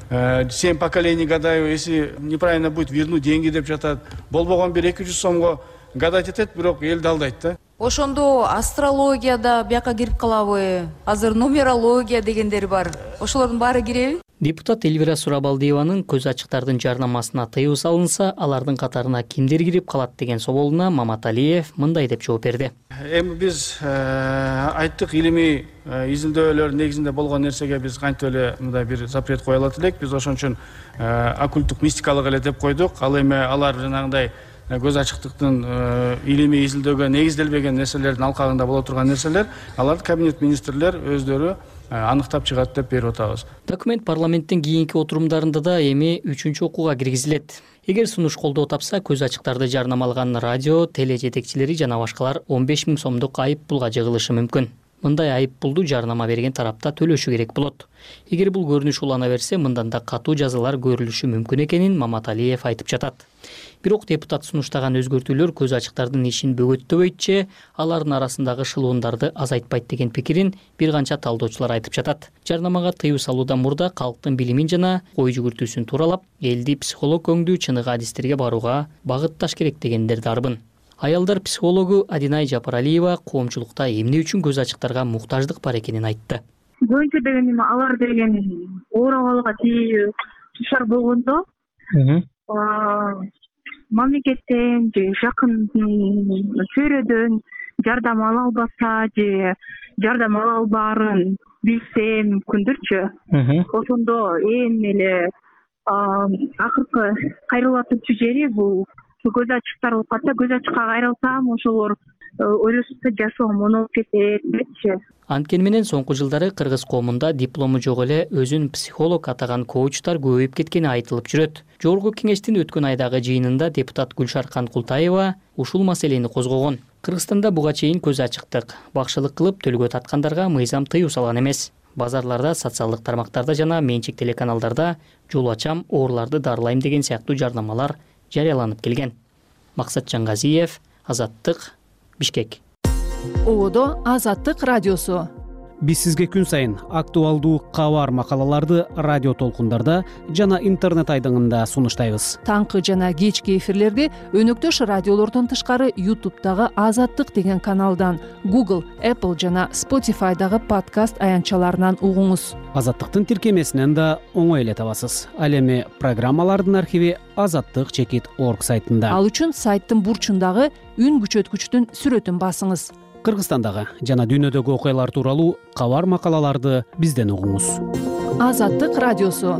7 поколений гадаю, если неправильно будет, верну деньги деп жатат. Болбогон бир 200 сомго гадать этет, бирок элди алдайт да. Ошондо астрологияда бияка кирип калабы, азыр нумерология дегендер бар. Ошолордун баары киреби? Депутат Эльвира Сурабалдиеванын көз ачыктардын жарнамасына тыюу салынса, алардын катарына кимдер кирип калат деген соолуна Маматалиев мындай деп жооп берди. Эми биз айттык, илимий изилдөөлөр негизинде болгон нерсеге биз кантип эле мындай бир запрет кое алат элек. Биз ошон үчүн оккульттук мистикалык эле деп койдук. Ал эми алар жанагындай көз ачыктыктын илимий изилдөөгө негизделбеген нерселердин алкагында боло турган нерселер, аларды кабинет министрлер өздөрү аныктап чыгат деп берип атабыз. Документ парламенттин кийинки отурумдарында да эми 3-чү окууга киргизилет. Эгер сунуш колдоо тапса, көз ачыктарды жарнамалаган радио, теле жетекчилери жана башкалар 15 000 сомдук айып пулга жыгылышы мүмкүн. Мындай айып пулду жарнама берген тарапта төлөшү керек болот. Эгер бул көрүнүш улана берсе, мындан да катуу жазалар көрүлүшү мүмкүн экенин Маматалиев айтып жатат. Бирок депутат сунуштаган өзгөртүүлөр көз ачыктардын ишин бөгөттөбөйт же алардын арасындагы шылуундарды азайтпайт деген пикирин бир канча талдоочулар айтып жатат. Жарнамага тыюу салуудан мурда калктын билимин жана ой жүгүртүүсүн тууралап, элди психолог өңдүү чыныгы адистерге барууга багытташ керек дегендер дарбын. Аялдар психологу Адинай Жапаралиева коомчулукта эмне үчүн көз ачыктарга муктаждык бар экенин айтты. Көбүнчө деген эми алар деген оор абалга тийүү тушар болгондо мамлекеттен же жакын чөйрөдөн жардам ала албаса же жардам ала албаарын билсе мүмкүндүрчү. Ошондо эң эле акыркы кайрылатчу жери бул көз ачыктар болуп калса, көз ачыкка кайрылсам ошолор ойлошсо жашоом оңоп кетет депчи. Анткени менен соңку жылдары кыргыз коомунда диплому жок эле өзүн психолог атаган коучтар көбөйүп кеткени айтылып жүрөт. Жогорку кеңештин өткөн айдагы жыйынында депутат Гүлшаркан Култаева ушул маселени козгогон. Кыргызстанда буга чейин көз ачыктык, бакшылык кылып төлгө таткандарга мыйзам тыюу салган эмес. Базарларда, социалдык тармактарда жана менчик телеканалдарда жол ачам, ооруларды дарылайм деген сыяктуу жарнамалар жарыяланып келген. Максат Жангазиев, Азаттык, Бишкек. Одо Азаттык радиосу. Биз сизге күн сайын актуалдуу кабар макалаларды радио толкундарда жана интернет айдыңында сунуштайбыз. Таңкы жана кечки эфирлерди өнөктөш радиолордон тышкары YouTube'дагы Азаттык деген каналдан, Google, Apple жана Spotify'дагы подкаст аянтчаларынан угуңуз. Азаттыктын тиркемесинен да оңой эле табасыз. Ал эми программалардын архиви azattik.org сайтында. Ал үчүн сайттын бурчундагы үн күчөткүчтүн сүрөтүн басыңыз. Кыргызстандагы жана дүйнөдөгү окуялар тууралуу кабар макалаларды бизден угуңуз. Азаттык радиосу.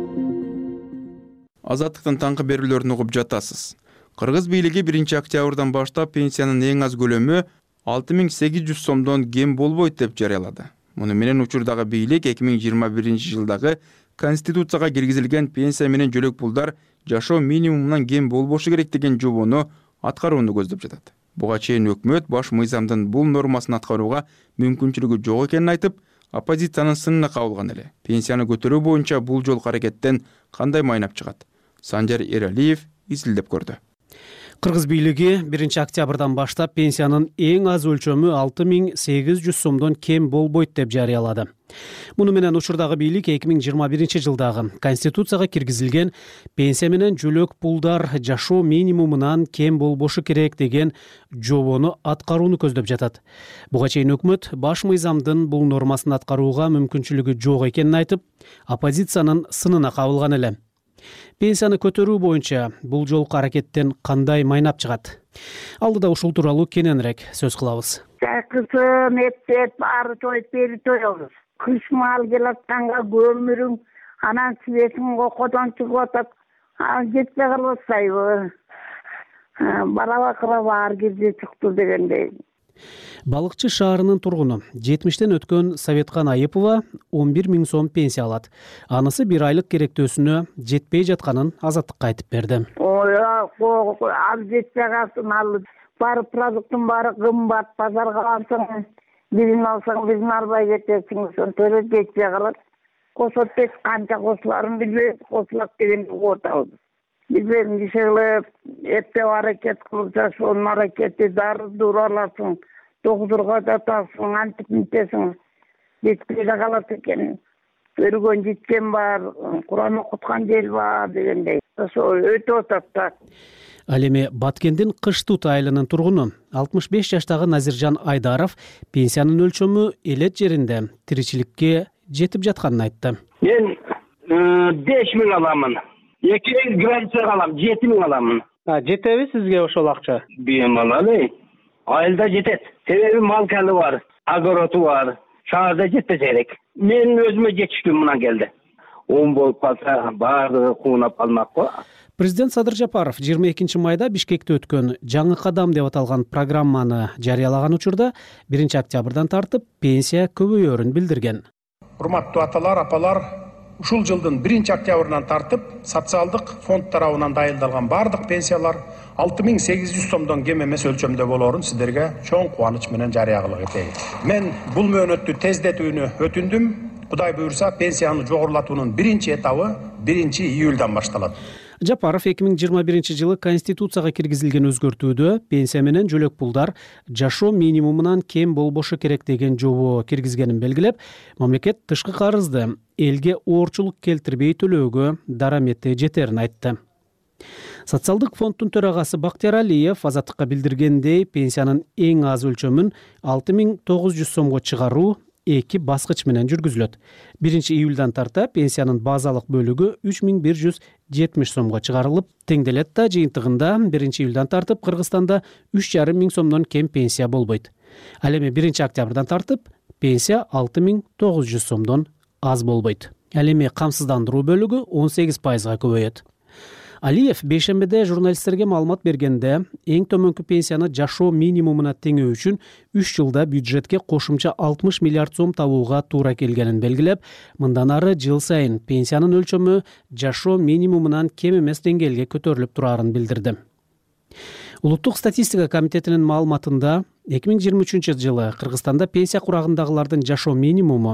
Азаттыктын таңкы берүүлөрүн угуп жатасыз. Кыргыз бийлиги 1-октябрдан баштап пенсиянын эң аз көлөмү 6800 сомдон кем болбойт деп жарыялады. Муну менен учурдагы бийлик 2021-жылдагы Конституцияга киргизилген пенсия менен жөлөк пулдар жашоо минимумунан кем болбошу керек деген жобону аткарууну көздөп жатат. Буга чейин өкмөт баш мыйзамдын бул нормасын аткарууга мүмкүнчүлүгү жок экенин айтып, оппозициянын сынына кабылган эле. Пенсияны көтөрүү боюнча бул жолку аракеттен кандай майнап чыгат? Санжар Эралиев изилдеп көрдү. Кыргыз бийлиги 1-октябрдан баштап пенсиянын эң аз өлчөмү 6800 сомдон кем болбойт деп жарыялады. Муну менен учурдагы бийлик 2021-жылдагы Конституцияга киргизилген пенсия менен жөлөк пулдар жашоо минимумунан кем болбошу керек деген жобону аткарууну көздөп жатат. Буга чейин өкмөт баш мыйзамдын бул нормасын аткарууга мүмкүнчүлүгү жок экенин айтып, оппозициянын сынына кабылган эле. Пенсияны көтөрүү боюнча бул жолку аракеттен кандай майнап чыгат? Алдыда ушул тууралуу кененирээк сөз кылабыз. Чайкысын, эптеп, баары тоюп бери тоебуз. Кыш маал келатканга көмүрүң, анан светиң окодон чыгып атат. Жетпей калбасайбы? Бара-бакыра баар кезде чыкты дегендей. Балыкчы шаарынын тургуну 70-тен өткөн Советкан Айыпова 11 000 сом пенсия алат. Анысы бир айлык керектөөсүнө жетпей жатканын Азаттыкка айтып берди. Ал жетпей калсын, ал баары продукттун баары кымбат, базарга алсаң, бирин алсаң, бирин албай кетесиң, ошентип жетпей калат. Косот бес канча косуларын билбейбиз, косулат дегенди угутабыз. Билбейм, кишилеп, эптеп аракет кылып жашоонун аракети, дары дуураласың, доктурга жатасың, антип мынтесиң, жетпей да калат экен. Көргөн жеткен бар, Куран окуткан жер бар дегендей. Ошо өтүп атат да. Ал эми Баткендин Кыштут айылынын тургуну 65 жаштагы Назиржан Айдаров пенсиянын өлчөмү элет жеринде тиричиликке жетип жатканын айтты. Мен 5 000 аламын. 2 граница алам, 7 000 аламын. Жетеби сизге ошол акча? Бемалалы. Айылда жетет. Себеби мал калы бар, огороту бар. Шаарда жетпесе керек. Мен өзүмө жетиштүү мына келди. 10 болуп калса баардыгы куунап калмак го. Президент Садыр Жапаров 22 майда Бишкекте өткөн жаңы кадам деп аталган программаны жарыялаган учурда 1-октябрдан тартып пенсия көбөйөрүн билдирген. Урматтуу аталар, апалар, ушул жылдын 1-октябрынан тартып социалдык фонд тарабынан дайындалган бардык пенсиялар 6800 сомдон кем эмес өлчөмдө болоорун сиздерге чоң кубаныч менен жарыялык этейин. Мен бул мөөнөттү тездетүүнү өтүндүм. Кудай буюрса, пенсияны жогорулатуунун биринчи этабы 1-июлдан башталат. Жапаров 2021-жылы Конституцияга киргизилген өзгөртүүдө пенсия менен жөлөк пулдар жашоо минимумунан кем болбошу керек деген жобо киргизгенин белгилеп, мамлекет тышкы карызды элге оорчулук келтирбей төлөөгө дарамети жетерин айтты. Социалдык фонддун төрагасы Бактияр Алиев Азаттыкка билдиргендей, пенсиянын эң аз өлчөмүн 6900 сомго чыгаруу 2 баскыч менен жүргүзүлөт. 1-июлдан тарта пенсиянын базалык бөлүгү 3170 сомго чыгарылып, теңделет да жыйынтыгында 1-июлдан тартып Кыргызстанда 3500 сомдон кем пенсия болбойт. Ал эми 1-октябрдан тартып пенсия 6900 сомдон аз болбойт. Ал эми камсыздандыруу бөлүгү 18%га көбөйөт. Алиев бейшембиде журналисттерге маалымат бергенде, эң төмөнкү пенсияны жашоо минимумуна теңөө үчүн 3 жылда бюджетке кошумча 60 миллиард сом табууга туура келгенин белгилеп, мындан ары жыл сайын пенсиянын өлчөмү жашоо минимумунан кем эмес деңгээлге көтөрүлүп турарын билдирди. Улуттук статистика комитетинин маалыматында 2023-жылы Кыргызстанда пенсия курагындагылардын жашоо минимуму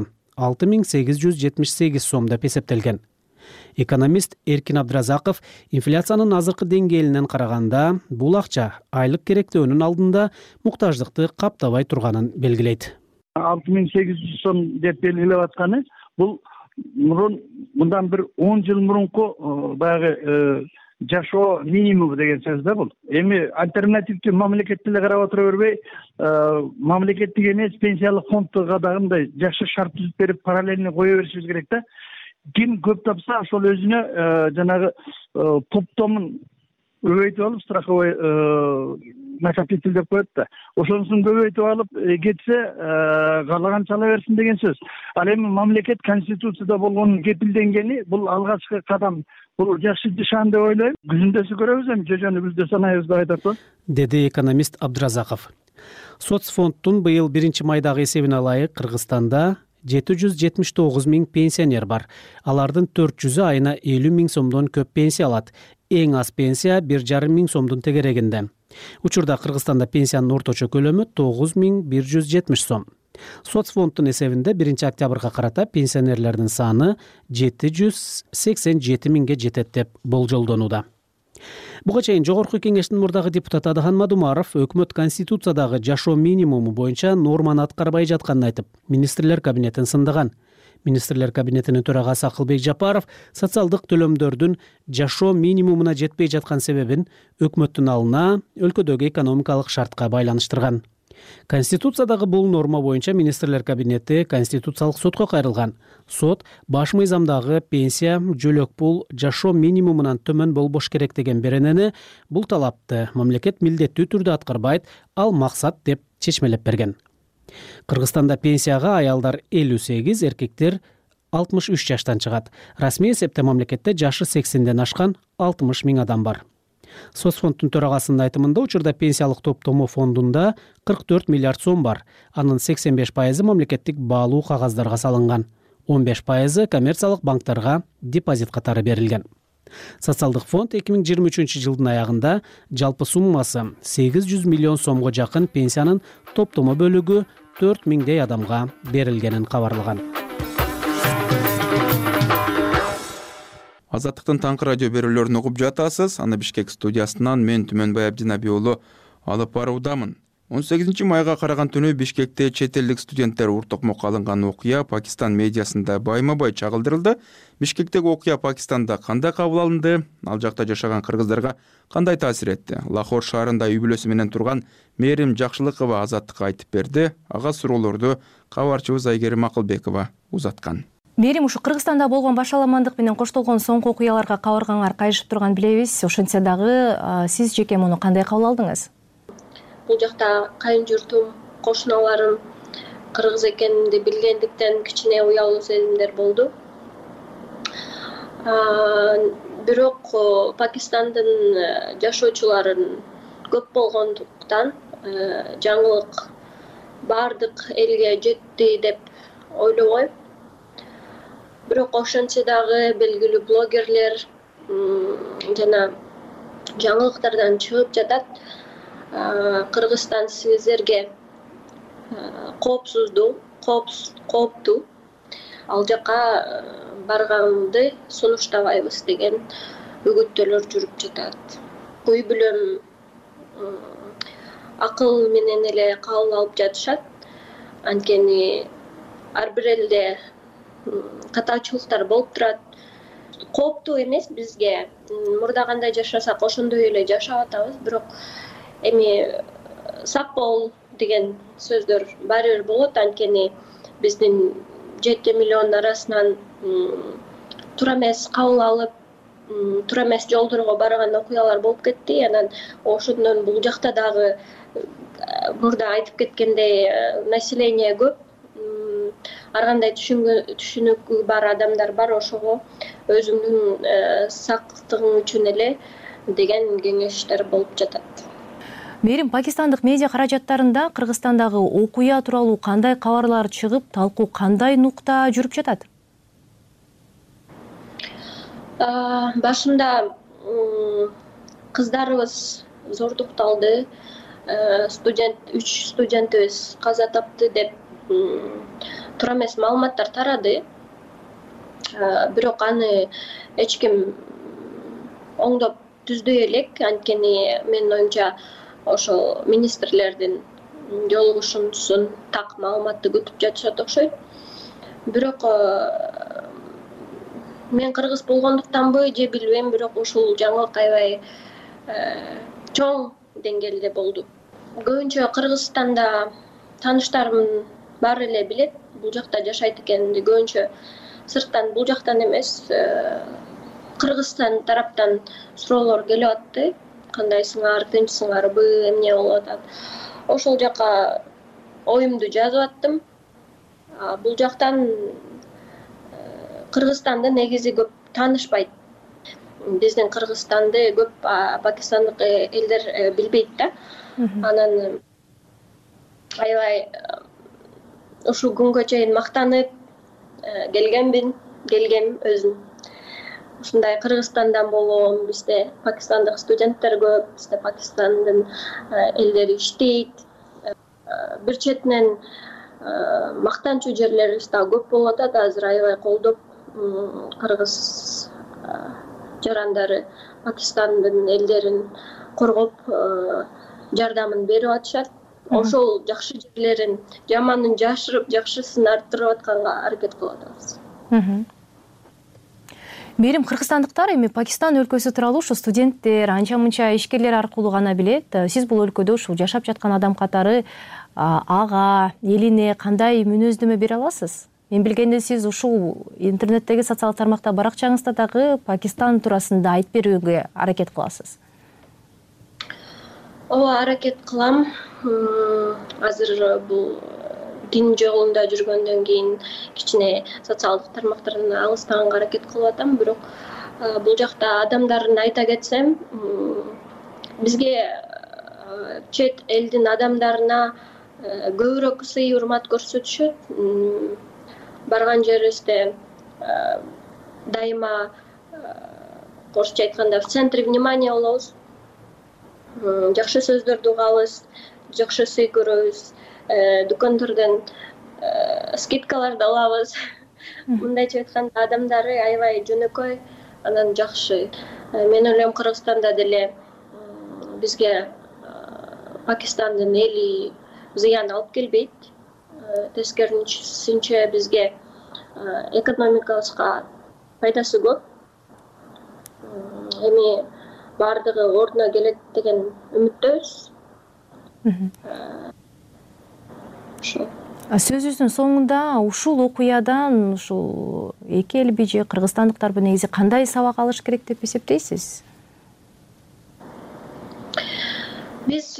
6878 сом деп эсептелген. Экономист Эркин Абдразаков инфляциянын азыркы деңгээлинен караганда бул акча айлык керектөөнүн алдында муктаждыкты каптабай турганын белгилейт. 6.800 сом деп белгилеп атканы бул мындан бир 10 жыл мурунку баягы жашоо минимуму деген сөз да бул. Эми альтернативдүү мамлекетти эле карап отура бербей, мамлекеттик эмес пенсиялык фонддорго дагы мындай жакшы шарт түзүп берип, параллельно кое беришибиз керек да. Ким көп тапса, ошол өзүнө жанагы топтомун көбөйтүп алып, страховой накопитель деп коет да. Ошонусун көбөйтүп алып кетсе, каалаганча ала берсин деген сөз. Ал эми мамлекет конституцияда болгон кепилденгени бул алгачкы кадам. Бул жакшы нишан деп ойлойм. Күзүндөсү көрөбүз, эми жожону күздө санайбыз деп айтат го. Деди экономист Абдыразаков. Соцфонддун быйыл 1-майдагы эсебине ылайык Кыргызстанда 779 миң пенсионер бар. Алардын 400-ü айына 50 миң сомдон көп пенсия алат. Эң аз пенсия 1,5 миң сомдун тегерегинде. Учурда Кыргызстанда пенсиянын орточо көлөмү 9170 сом. Соцфонддун эсебинде 1-октябрга карата пенсионерлердин саны 787 миңге жетет деп болжолдонууда. Буга чейин Жогорку Кеңештин мурдагы депутаты Адахан Мадумаров өкмөт Конституциядагы жашоо минимуму боюнча норманы аткарбай жатканын айтып, министрлер кабинетин сындаган. Министрлер кабинетинин төрагасы Акылбек Жапаров социалдык төлөмдөрдүн жашоо минимумуна жетпей жаткан себебин өкмөттүн алдына өлкөдөгү экономикалык шартка байланыштырган. Конституциядагы бул норма боюнча министрлер кабинети Конституциялык сотко кайрылган. Сот баш мыйзамдагы пенсия жөлөк пул жашоо минимумунан төмөн болбош керек деген беренени бул талапты мамлекет милдеттүү түрдө аткарбайт, ал максат деп чечмелеп берген. Кыргызстанда пенсияга аялдар 58, эркектер 63 жаштан чыгат. Расмий эсепте мамлекетте жашы 80ден ашкан 60 миң адам бар. Соцфонддун төрагасынын айтымында учурда пенсиялык топтому фондунда 44 миллиард сом бар. Анын 85% мамлекеттик баалуу кагаздарга салынган. 15% коммерциялык банктарга депозит катары берилген. Социалдык фонд 2023 жылдын аягында жалпы суммасы 800 миллион сомго жакын пенсиянын топтому бөлүгү 4 миңдей адамга берилгенин кабарлаган. Азаттыктын таңкы радио берүүлөрүн угуп жатасыз. Аны Бишкек студиясынан мен Түмөнбай Абдинаби уулу алып баруудамын. 18 майга караган түнү Бишкекте чет элдик студенттер уртукмукка алынган окуя Пакистан медиасында байма-бай чагылдырылды. Бишкектеги окуя Пакистанда кандай кабыл алынды? Ал жакта жашаган кыргыздарга кандай таасир этти? Лахор шаарында үй бүлөсү менен турган Мээрим Жакшылыкова Азаттыкка айтып берди. Ага суроолорду кабарчыбыз Айгерим Акылбекова узаткан. Мээрим, ушу Кыргызстанда болгон башаламандык менен коштолгон соңку окуяларга кабаргаңар кайышып турган билебиз. Ошентсе дагы сиз жеке муну кандай кабыл алдыңыз? Бул жакта кайын журтум, кошуналарым кыргыз экенимди билгендиктен кичине уялуу сезимдер болду. Бирок Пакистандын жашоочуларын көп болгондуктан жаңылык баардык элге жетти деп ойлобойм. Бирок ошентсе дагы белгилүү блогерлер жана жаңылыктардан чыгып жатат. Кыргызстан сиздерге кооптуу. Ал жака барганды сунуштабайбыз деген үгүттөлөр жүрүп жатат. Үй бүлөм акыл менен эле кабыл алып жатышат. Анткени ар бир элде катаачылыктар болуп турат. Кооптуу эмес бизге. Мурда кандай жашасак ошондой эле жашап атабыз, бирок эми сак бол деген сөздөр баары бир болот. Анткени биздин 7 миллион арасынан туура эмес кабыл алып, туура эмес жолдорго барган окуялар болуп кетти. Анан ошондон бул жакта дагы мурда айтып кеткендей население көп. Ар кандай түшүнүкү бар адамдар бар, ошого өзүңдүн сактыгың үчүн эле деген кеңештер болуп жатат. Мээрим, пакистандык медиа каражаттарында Кыргызстандагы окуя тууралуу кандай кабарлар чыгып, талкуу кандай нукта жүрүп жатат? Башында кыздарыбыз зордукталды, 3 студентибиз каза тапты деп туура эмес маалыматтар тарады. Бирок аны эч ким оңдоп түздөй элек. Анткени менин оюмча ошол министрлердин жолугушуусун так маалыматты күтүп жатышат окшойт. Бирок мен кыргыз болгондуктанбы же билбейм, бирок ушул жаңылык аябай чоң деңгээлде болду. Көбүнчө Кыргызстанда тааныштарым бар эле билет, бул жакта жашайт экенимди. Көбүнчө сырттан, бул жактан эмес, Кыргызстан тараптан суроолор келип атты. Кандайсыңар, тынчсыңарбы, эмне болуп атат? Ошол жака оюмду жазып аттым. Бул жактан Кыргызстанды негизи көп таанышпайт. Биздин Кыргызстанды көп пакистандык элдер билбейт да. Анан аябай ушул күнгө чейин мактанып келгем өзүм. Ушундай Кыргызстандан болом, бизде пакистандык студенттер көп, бизде Пакистандын элдери иштейт. Бир четинен мактанчу жерлерибиз да көп болуп атат. Азыр аябай колдоп кыргыз жарандары Пакистандын элдерин коргоп жардамын берип атышат. Ошол жакшы жерлерин, жаманын жашырып, жакшысын арттырып атканга аракет кылып атабыз. Мээрим кыргызстандыктар эми Пакистан өлкөсү тууралуу ушу студенттер, анча-мынча ишкерлер аркылуу гана билет. Сиз бул өлкөдө ушул жашап жаткан адам катары ага, элине кандай мүнөздөмө бере аласыз? Мен билгенде сиз ушул интернеттеги социалдык тармакта баракчаңызда дагы Пакистан туурасында айтып берүүгө аракет кыласыз. Ооба, аракет кылам. Азыр бул дин жолунда жүргөндөн кийин кичине социалдык тармактардан алыстанганга аракет кылып атам. Бирок бул жакта адамдарын айта кетсем, бизге чет элдин адамдарына көбүрөөк сый урмат көрсөтүшөт. Барган жерибизде дайыма орусча айтканда в центре внимания болобуз. Жакшы сөздөрдү угабыз, жакшы сый көрөбүз. Дүкөндөрдөн скидкаларды алабыз. Мындайча айтканда адамдары аябай жөнөкөй, анан жакшы. Мен ойлойм, Кыргызстанда деле бизге Пакистандын эли зыян алып келбейт. Тескерисинче бизге экономикабызга пайдасы көп. Эми бардыгы ордуна келет деген үмүттөбүз. Сөзүбүздүн соңунда ушул окуядан ушул эки элби же кыргызстандыктарбы негизи кандай сабак алыш керек деп эсептейсиз? Биз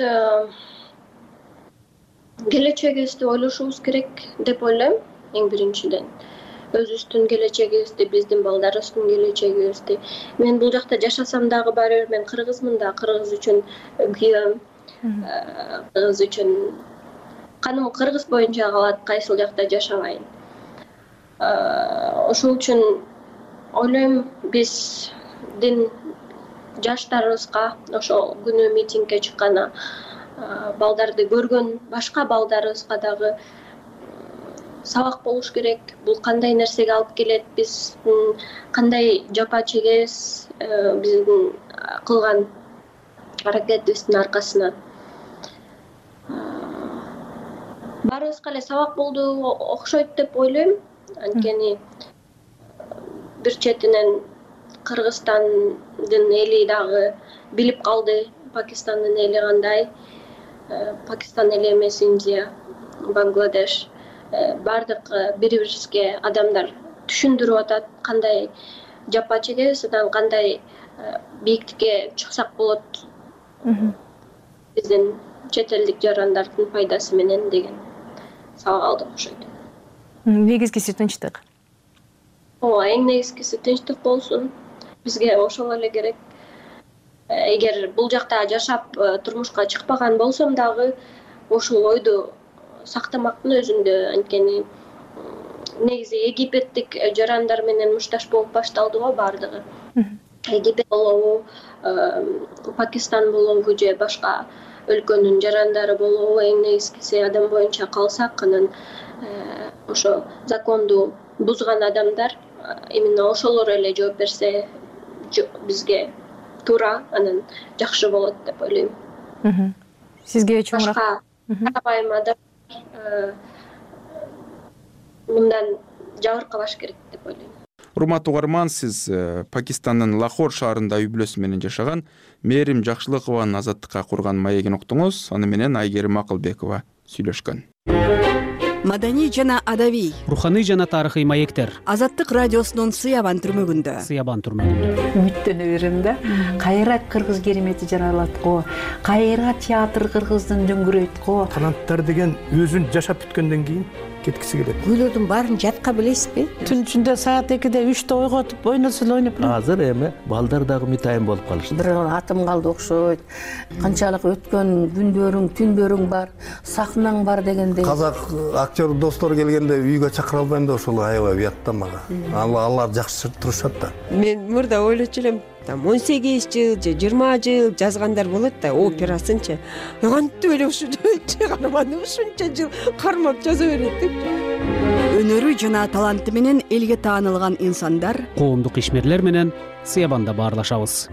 келечегибизди ойлошубуз керек деп ойлойм. Эң биринчиден өзүбүздүн келечегибизди, биздин балдарыбыздын келечегибизди. Мен бул жакта жашасам дагы баары мен кыргызмын да, кыргыз үчүн күйөм, кыргыз үчүн каным кыргыз боюнча калат, кайсыл жакта жашабайын. Ошол үчүн ойлойм, биздин жаштарыбызга ошол күнү митингге чыккан балдарды көргөн башка балдарыбызга дагы сабак болуш керек. Бул кандай нерсеге алып келет, биз кандай жапа чегебиз, биздин кылган аракетибиздин аркасынан. Баарыбызга эле сабак болду окшойт деп ойлойм. Анткени бир четинен Кыргызстандын эли дагы билип калды Пакистандын эли кандай. Пакистан эли эмес, Индия, Бангладеш. Бардык бири-бирибизге адамдар түшүндүрүп атат, кандай жапа чегебиз, анан кандай бийиктикке чыксак болот биздин чет элдик жарандардын пайдасы менен деген сабак алдык окшойт. Негизгиси тынчтык. Ооба, эң негизгиси тынчтык болсун. Бизге ошол эле керек. Эгер бул жакта жашап турмушка чыкпаган болсом дагы ошол ойду сактамактын өзүндө. Анткени негизи египеттик жарандар менен мушташ болуп башталды го бардыгы. Египет болобу, Пакистан болобу же башка өлкөнүн жарандары болобу, эң негизгиси адам боюнча калсак, анан ошо законду бузган адамдар именно ошолор эле жооп берсе бизге туура, анан жакшы болот деп ойлойм. Сизге чоң карабайым адам мындан жабыркабаш керек деп ойлойм. Урматтуу угарман, сиз Пакистандын Лахор шаарында үй бүлөсү менен жашаган Мээрим Жакшылыкованын азаттыкка курган маегин уктуңуз. Аны менен Айгерим Акылбекова сүйлөшкөн. Маданий жана адабий, руханий жана тарыхый маектер. Азаттык радиосунун Сыябан түрмөгүндө. Үмүттөнө берем да. Кайра кыргыз керемети жаралат го, кайра театр кыргыздын дөңгүрөйт го. Канаттар деген өзүн жашап бүткөндөн кийин кеткиси келет. Күйлөрдүн баарын жатка билесизби? Түн ичинде саат 2-де 3-те ойготуп ойносун ойноп. Азыр эми балдар дагы мытайын болуп калышты. Бир атым калды окшойт. Канчалык өткөн күндөрүң, түндөрүң бар, сахнаң бар дегендей. Казак актер достор келгенде үйгө чакыра албайм да ошол аябай уят да мага. Алар жакшы турушат да. Мен мурда ойлочу элем, 18 жыл же 20 жыл жазгандар болот да, операсынчы. Кантип эле ушунча карманды, ушунча жыл кармап жаза берет деп. Өнөрү жана таланты менен элге таанылган инсандар, Коомдук ишмерлер менен Сыябанда баарлашабыз.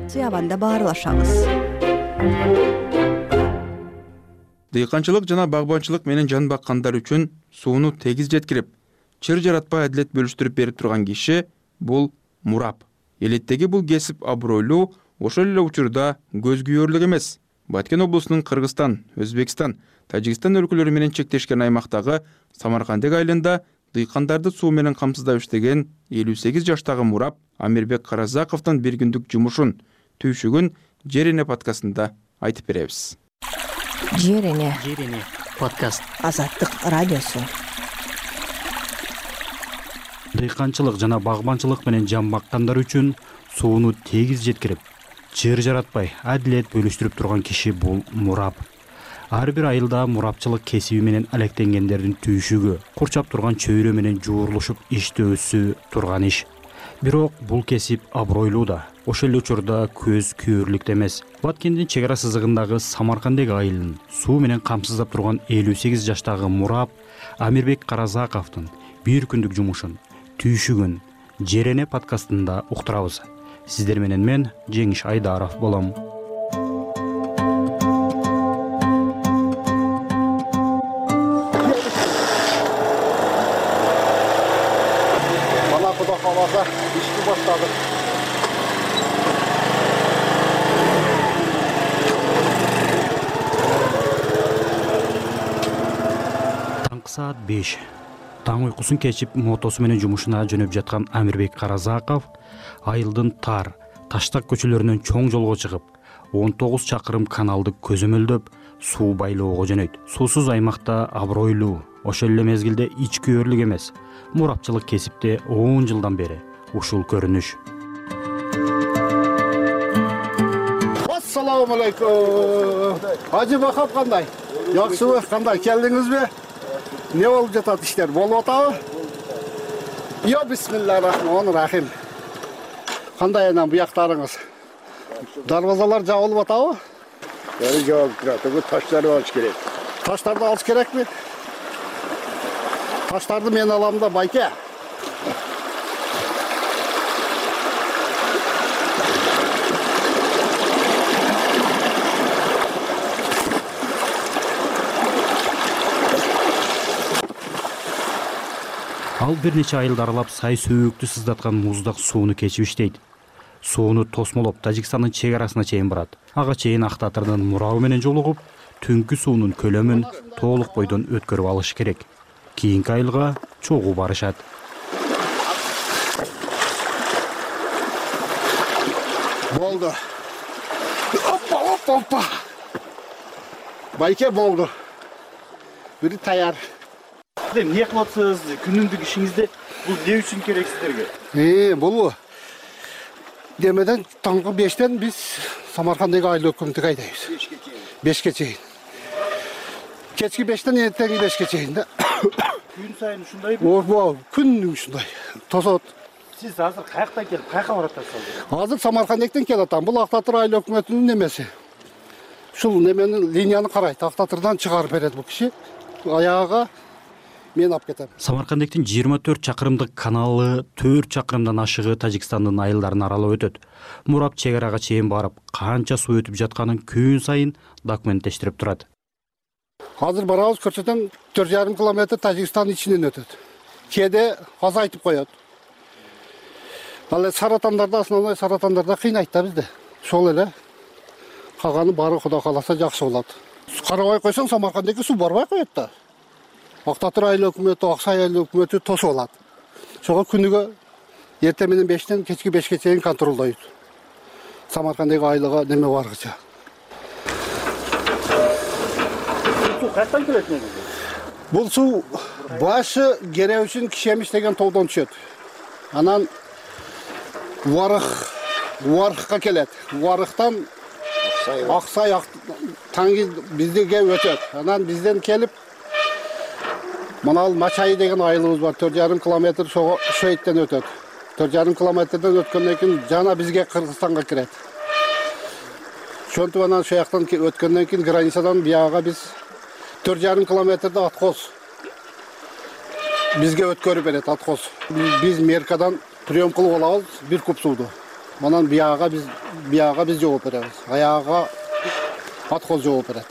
Дыйканчылык жана багбанчылык менен жан баккандар үчүн сууну тегиз жеткирип, чыр жаратпай адилет бөлүштүрүп берип турган киши бул мурап. Элеттеги бул кесип абройлуу, ошол эле учурда көз күйөрлүк эмес. Баткен облусунун Кыргызстан, Өзбекстан, Тажикстан өлкөлөрү менен чектешкен аймактагы Самаркандек айылында дыйкандарды суу менен камсыздап иштеген 58 жаштагы мурап Амирбек Каразаковдун бир күндүк жумушун, түйшүгүн Жерене подкастында айтып беребиз. Жерене подкаст. Азаттык радиосу. Дыйканчылык жана багбанчылык менен жан баккандар үчүн сууну тегиз жеткирип, жер жаратпай адилет бөлүштүрүп турган киши бул мурап. Ар бир айылда мурапчылык кесиби менен алектенгендердин түйшүгү, курчап турган чөйрө менен жуурулушуп иштөөсү турган иш. Бирок бул кесип абройлуу да, ошол эле учурда көз күйөрлүк эмес. Баткендин чек ара сызыгындагы Самаркандек айылын суу менен камсыздап турган 58 жаштагы мурап Амирбек Каразаковдун бир күндүк жумушун, түйшүгүн Жерене подкастында уктурабыз. Сиздер менен мен Жеңиш Айдаров болом. Бана Куда каласа ишти баштадык. Таңкы саат 5. Таң уйкусун кечип мотосу менен жумушуна жөнөп жаткан Амирбек Каразаков айылдын тар, таштак көчөлөрүнөн чоң жолго чыгып, 19 чакырым каналды көзөмөлдөп, суу байлоого жөнөйт. Суусуз аймакта абройлуу, ошол эле мезгилде ич күйөрлүк эмес. Мурапчылык кесипте 10 жылдан бери ушул көрүнүш. Ассаламу алейкум. Ажы бакап кандай? Жакшыбы, кандай келдиңизби? Не болуп жатат иштер? Болуп атабы? Yo бисмиллахиррахманиррахим. Кандай анан буяктарыңыз? Дарбазалар жабылып атабы? Бери жабылып турат. Таштарды алыш керек. Таштарды алыш керекпи? Таштарды мен алам да, байке. Ал бир нече айылды аралап сай сөөктү сыздаткан муздак сууну кечип иштейт. Сууну тосмолоп Тажикстандын чек арасына чейин барат. Ага чейин Актатырдын мурабы менен жолугуп, түнкү суунун көлөмүн толук бойдон өткөрүп алыш керек. Кийинки айылга чогуу барышат. Болду. Опа. Байке болду. Бири таяр. Не кылып атсыз? Күнүндүк ишиңизде бул не үчүн керек сиздерге? Бул демеден таңкы 5-тен биз Самаркандагы айыл өкмөтүгө айдайбыз. 5ке чейин. Кечки 5-тен эртеңки 5ке чейин да. Күн сайын ушундайбы? Күнү ушундай. Тосот. Сиз азыр каяктан келип, каяка барып атасыз? Азыр Самаркандектен келип атам. Бул Актатыр айыл өкмөтүнүн немеси. Ушул неменин линияны карайт. Актатырдан чыгарып берет бул киши. Аягыга мен алып кетем. Самаркандектин 24 чакырымдык каналы 4 чакырымдан ашыгы Тажикстандын айылдарын аралап өтөт. Мурап чек арага чейин барып, канча суу өтүп жатканын күн сайын документтештирип турат. Азыр барабыз көрсөтөм 4,5 километр Тажикстан ичинен өтөт. Кээде азайтып коет. Ал саратандарда, основной саратандарда кыйнайт да бизди. Ошол эле калганы баары Кудай кааласа жакшы болот. Карабай койсоң Самаркандагы суу барбай коет да. Актатыр айыл өкмөтү, Аксай айыл өкмөтү тосуп алат. Ошого күнүгө эртең менен 5тен кечки 5ке чейин контролдойт. Самаркандагы айылга неме баргыча. Суу каяктан келет негизи? Бул суу башы Керебүшүн Кишемиш деген тоодон түшөт. Анан Уарыкка келет. Уарыктан Аксай таңги биздиге өтөт. Анан бизден келип мына Мачай деген айылыбыз бар. 4,5 километр ошо Шөйттен өтөт. 4,5 километрден өткөндөн кийин жана бизге Кыргызстанга кирет. Ошентип анан ошол жактан өткөндөн кийин границадан бияга биз 4,5 километрде откос бизге өткөрүп берет откос. Биз Меркадан прием кылып алабыз бир куб сууду. Анан бияга биз жооп беребиз. Аяга откос жооп берет.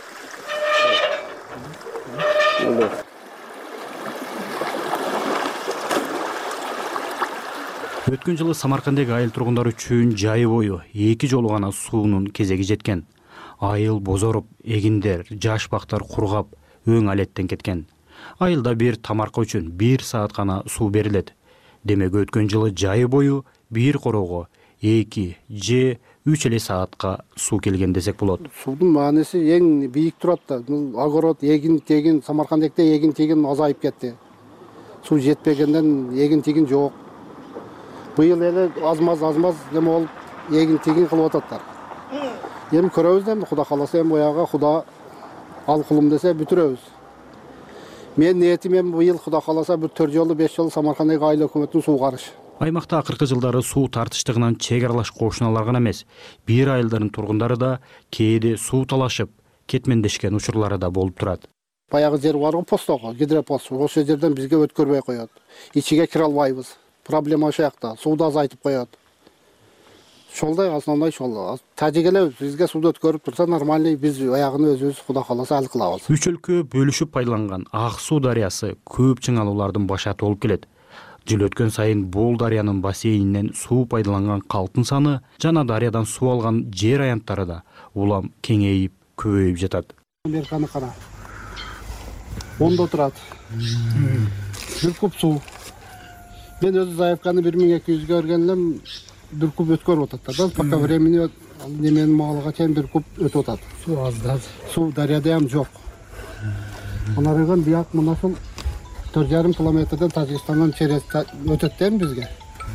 Өткөн жылы Самаркандагы айыл тургундары үчүн жайы бою 2 жолу гана суунун кезеги жеткен. Айыл бозоруп, эгиндер, жаш бактар кургап, өң алеттен кеткен. Айылда бир тамарка үчүн 1 саат гана суу берилет. Демек өткөн жылы жайы бою бир короого 2 же 3 эле саатка суу келген десек болот. Суудун мааниси эң бийик турат да. Бул огород, эгин-тегин, Самаркандакта эгин-тегин азайып кетти. Суу жетпегенден эгин-тегин жок. Быйыл эле азмаз неме болуп эгин-тегин кылып ататтар. Эми көрөбүз да, Кудай кааласа эми бояга Кудай ал кулум десе бүтүрөбүз. Мен ниетим эми быйыл Кудай кааласа бир 4 жолу 5 жолу Самаркандагы айыл өкмөтүнүн суу карыш. Аймакта акыркы жылдары суу тартыштыгынан чек аралаш кошуналар гана эмес, бир айылдардын тургундары да кээде суу талашып, кетмендешкен учурлары да болуп турат. Баягы жер бар го постого, гидропост, ошол жерден бизге өткөрбөй коет. Ичиге кире албайбыз. Проблема ошол жакта. Сууду азайтып коет. Ошолдай основной ошол. Тажик эле бизге сууду өткөрүп турса нормальный, биз аягын өзүбүз Кудай кааласа ал кылабыз. Үч өлкө бөлүшүп пайдаланган Ак суу дарыясы көп чыңалуулардын башаты болуп келет. Жыл өткөн сайын бул дарыянын бассейнинен суу пайдаланган калктын саны жана дарыядан суу алган жер аянттары да улам кеңейип, көбөйүп жатат. Американы кара. Ондо турат. Бир куб суу. Мен өзү заявканы 1200 берген элем, бир куб өткөрүп атат да. Пока времени неменин маалга чейин бир куб өтүп атат. Суу аздап. Суу дарыяда ham жок. Анарыган бияк мына ушул 4,5 километрден Тажикстандан через өтөт да бизге.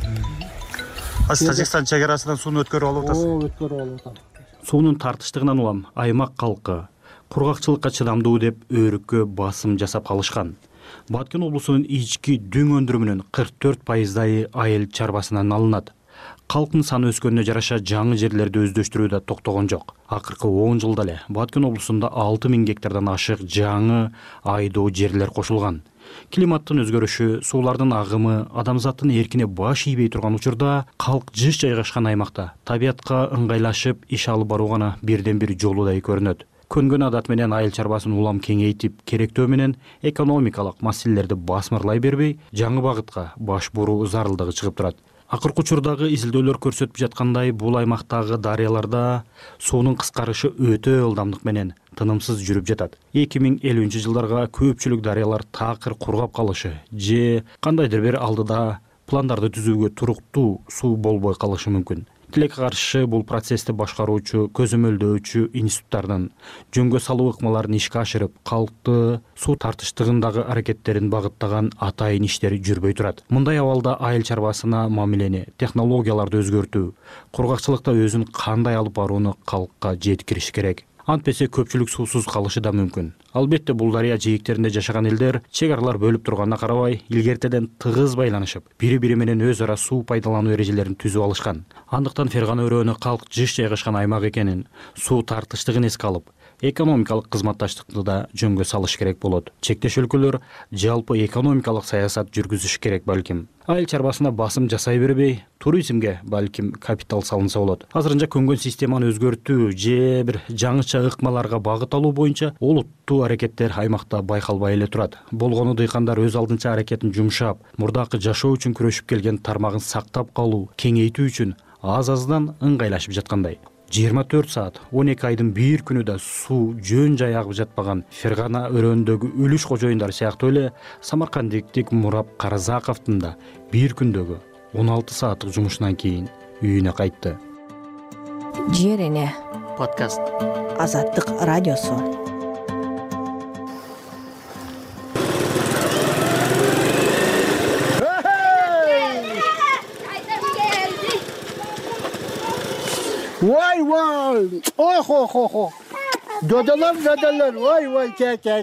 Тажикстан чек арасынан сууну өткөрүп алып атасыз? Өткөрүп алып атам. Суунун тартыштыгынан улам аймак калкы кургакчылыкка чыдамдуу деп өрүккө басым жасап калышкан. Баткен облусунун ички дүң өндүрүмүнүн 44% айыл чарбасынан алынат. Калктын саны өскөнүнө жараша жаңы жерлерди өздөштүрүү да токтогон жок. Акыркы 10 жылда эле Баткен облусунда 6000 гектардан ашык жаңы айдоо жерлер кошулган. Климаттын өзгөрүшү, суулардын агымы, адамзаттын эркине баш ийбей турган учурда калк жыш жайгашкан аймакта табиятка ыңгайлашып иш алып баруу гана бирден бир жолудай көрүнөт. Көнгөн адат менен айыл чарбасын улам кеңейтип, керектөө менен экономикалык маселелерди басмырлай бербей, жаңы багытка баш буруу зарылдыгы чыгып турат. Акыркы учурдагы изилдөөлөр көрсөтүп жаткандай, бул аймактагы дарыяларда суунун кыскарышы өтө ылдамдык менен тынымсыз жүрүп жатат. 2050-жылдарга көпчүлүк дарыялар такыр кургап калышы же кандайдыр бир алдыда пландарды түзүүгө туруктуу суу болбой калышы мүмкүн. Тилекке каршы бул процессти башкаруучу, көзөмөлдөөчү институттардын жөнгө салуу ыкмаларын ишке ашырып, калкты суу тартыштыгындагы аракеттерин багыттаган атайын иштери жүрбөй турат. Мындай абалда айыл чарбасына мамилени, технологияларды өзгөртүү, кургакчылыкта өзүн кандай алып барууну калкка жеткириш керек. Антпесе көпчүлүк суусуз калышы да мүмкүн. Албетте бул дарыя жээктеринде жашаган элдер чек аралар бөлүп турганына карабай, илгертеден тыгыз байланышып, бири-бири менен өз ара суу пайдалануу эрежелерин түзүп алышкан. Андыктан Фергана өрөөнү калк жыш жайгашкан аймак экенин, суу тартыштыгын эске алып, экономикалык кызматташтыкты да жөнгө салыш керек болот. Чектеш өлкөлөр жалпы экономикалык саясат жүргүзүш керек балким. Айыл чарбасына басым жасай бербей, туризмге балким капитал салынса болот. Азырынча көнгөн системаны өзгөртүү же бир жаңыча ыкмаларга багыт алуу боюнча олуттуу аракеттер аймакта байкалбай эле турат. Болгону дыйкандар өз алдынча аракетин жумшап, мурдакы жашоо үчүн күрөшүп келген тармагын сактап калуу, кеңейтүү үчүн аз-аздан ыңгайлашып жаткандай. 24 саат 12 айдын бир күнү да суу жөн жай агып жатпаган Фергана өрөөнүндөгү үлүш кожоюндар сыяктуу эле самаркандиктик Мурап Каразаковдун да бир күндөгү 16 сааттык жумушунан кийин үйүнө кайтты. Жер эне подкаст. Азаттык радиосу. Vay vay. Oh. Dödeler. Vay.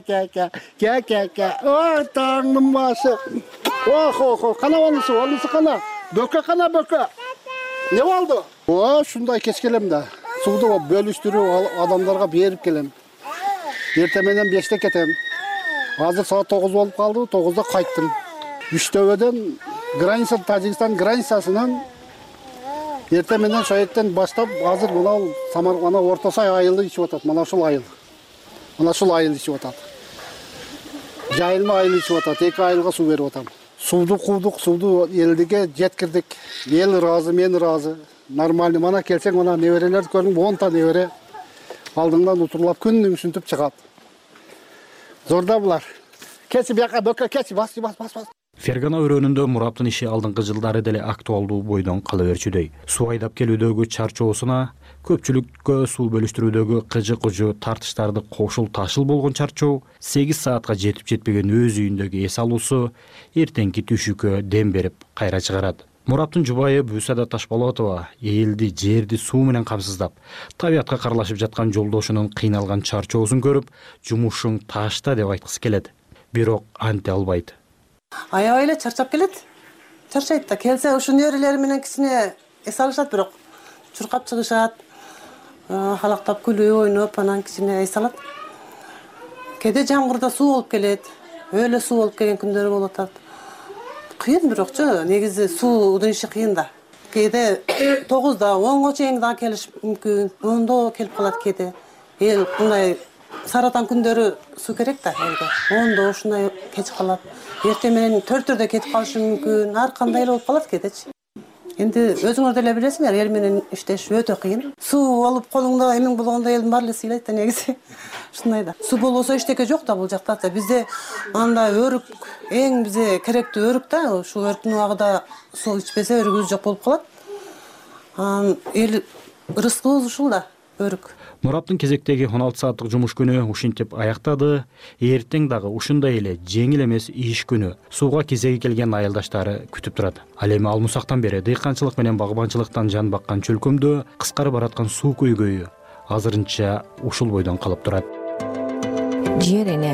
Ke. Oh Tanrım başı. Oh. Kana onusu kana. Böke. Ne oldu? Oh şunday keskelem de. Suudu bölüştürüp adamlarga berip kelem. Ertemenden 5'te ketem. Hazır saat 9 olup kaldı. 9'da kayttım. Üçtöbödөн Tacikistan границасынан эртеменден шаеттен баштап азыр мынау Самарканда Орто Сай айылы ичип атат. Мына ушул айыл ичип атат. Жайылма айыл ичип атат. 2 айылга суу берип атам. Сууду курдук, сууду элдиге жеткирдик. Эл ыраазы, мен ыраазы. Нормально. Мана келсең, мына неберелерди көрүң, 10 та небере алдыңдан утурлап күнүң сүнтүп чыгат. Зорда булар. Кечи бияка бөкө кечи бас. Фергана өрөөнүндө Мураптын иши алдыңкы жылдары деле актуалдуу бойдон кала берчүдөй. Суу айдап келүүдөгү чарчоосуна, көпчүлүккө суу бөлүштүрүүдөгү кыжы-кужу тартыштарды кошул ташыл болгон чарчоо, 8 саатка жетип жетпеген өз үйүндөгү эс алуусу эртеңки түшүккө дем берип кайра чыгарат. Мураптын жубайы Бүүсада Ташболотова элди жерди суу менен камсыздап, табиятка карлашып жаткан жолдошунун кыйналган чарчоосун көрүп, жумушуң ташта деп айткысы келет. Бирок анте албайт. Аябай эле чарчап келет. Чарчайт да келсе ушул нерелери менен кичине эс алышат, бирок чуркап чыгышат. Халактап күлүп, ойноп, анан кичине эс алат. Кээде жамгырда суу болуп келет. Өлө суу болуп келген күндөр болуп атат. Кыйын бирокчу, негизи суудун иши кыйын да. Кээде 9да, 10го чейин да келиш мүмкүн. 10до келип калат кээде. Эл мындай саратан күндөрү суу керек да элге. 10до ушундай кеч калат. Эртең менен 4-төрдө кетип калышы мүмкүн. Ар кандай эле болуп калат кээдечи. Энди өзүңөр деле билесиңер, эл менен иштеш өтө кыйын. Суу алып колуңда эмиң болгондо элдин баары эле сыйлайт да негизи. Ушундай да. Суу болбосо эчтеке жок да бул жакта. Бизде анда өрүк эң бизге керектүү өрүк да. Ушул өрүктүн убагында суу ичпесе өрүгүбүз жок болуп калат. Эл ырыскыбыз ушул да, өрүк. Мураптын кезектеги 16 сааттык жумуш күнү ушинтип аяктады. Эртең дагы ушундай эле жеңил эмес иш күнү сууга кезеги келген айылдаштары күтүп турат. Ал эми алмусактан бери дыйканчылык менен багбанчылыктан жан баккан чөлкөмдө кыскарып бараткан суу көйгөйү азырынча ушул бойдон калып турат. Жер эне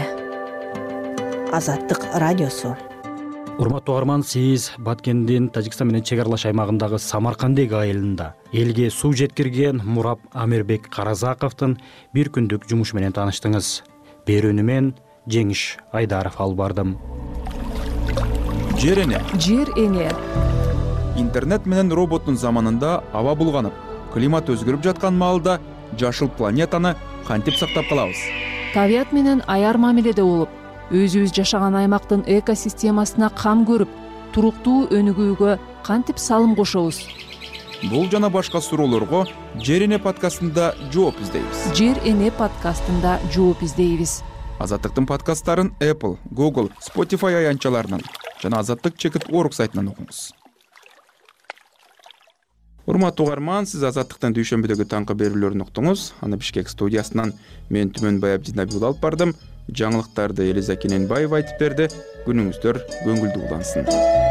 Азаттык радиосу. Урматтуу угарман, сиз Баткендин Тажикстан менен чек аралаш аймагындагы Самаркандек айылында элге суу жеткирген Мурап Амирбек Каразаковдун бир күндүк жумушу менен тааныштыңыз. Берүүнү мен Жеңиш Айдаров алып бардым. Жер эне. Интернет менен роботтун заманында аба булганып, климат өзгөрүп жаткан маалда жашыл планетаны кантип сактап калабыз? Табият менен аяр мамиледе болуп, өзүбүз жашаган аймактын экосистемасына кам көрүп, туруктуу өнүгүүгө кантип салым кошобуз? Бул жана башка суроолорго Жер эне подкастында жооп издейбиз. Жер эне подкастында жооп издейбиз. Азаттыктын подкасттарын Apple, Google, Spotify аянтчаларынан жана azattik.org сайтынан окуңуз. Урматтуу угарман, сиз Азаттыктын дүйшөмбүдөгү таңкы берүүлөрүн уктуңуз. Аны Бишкек студиясынан мен Түмөнбай Абдинабил алып бардым. Жаңылыктарды Элиза Кененбаева айтып берди. Күнүңүздөр көңүлдүү улансын.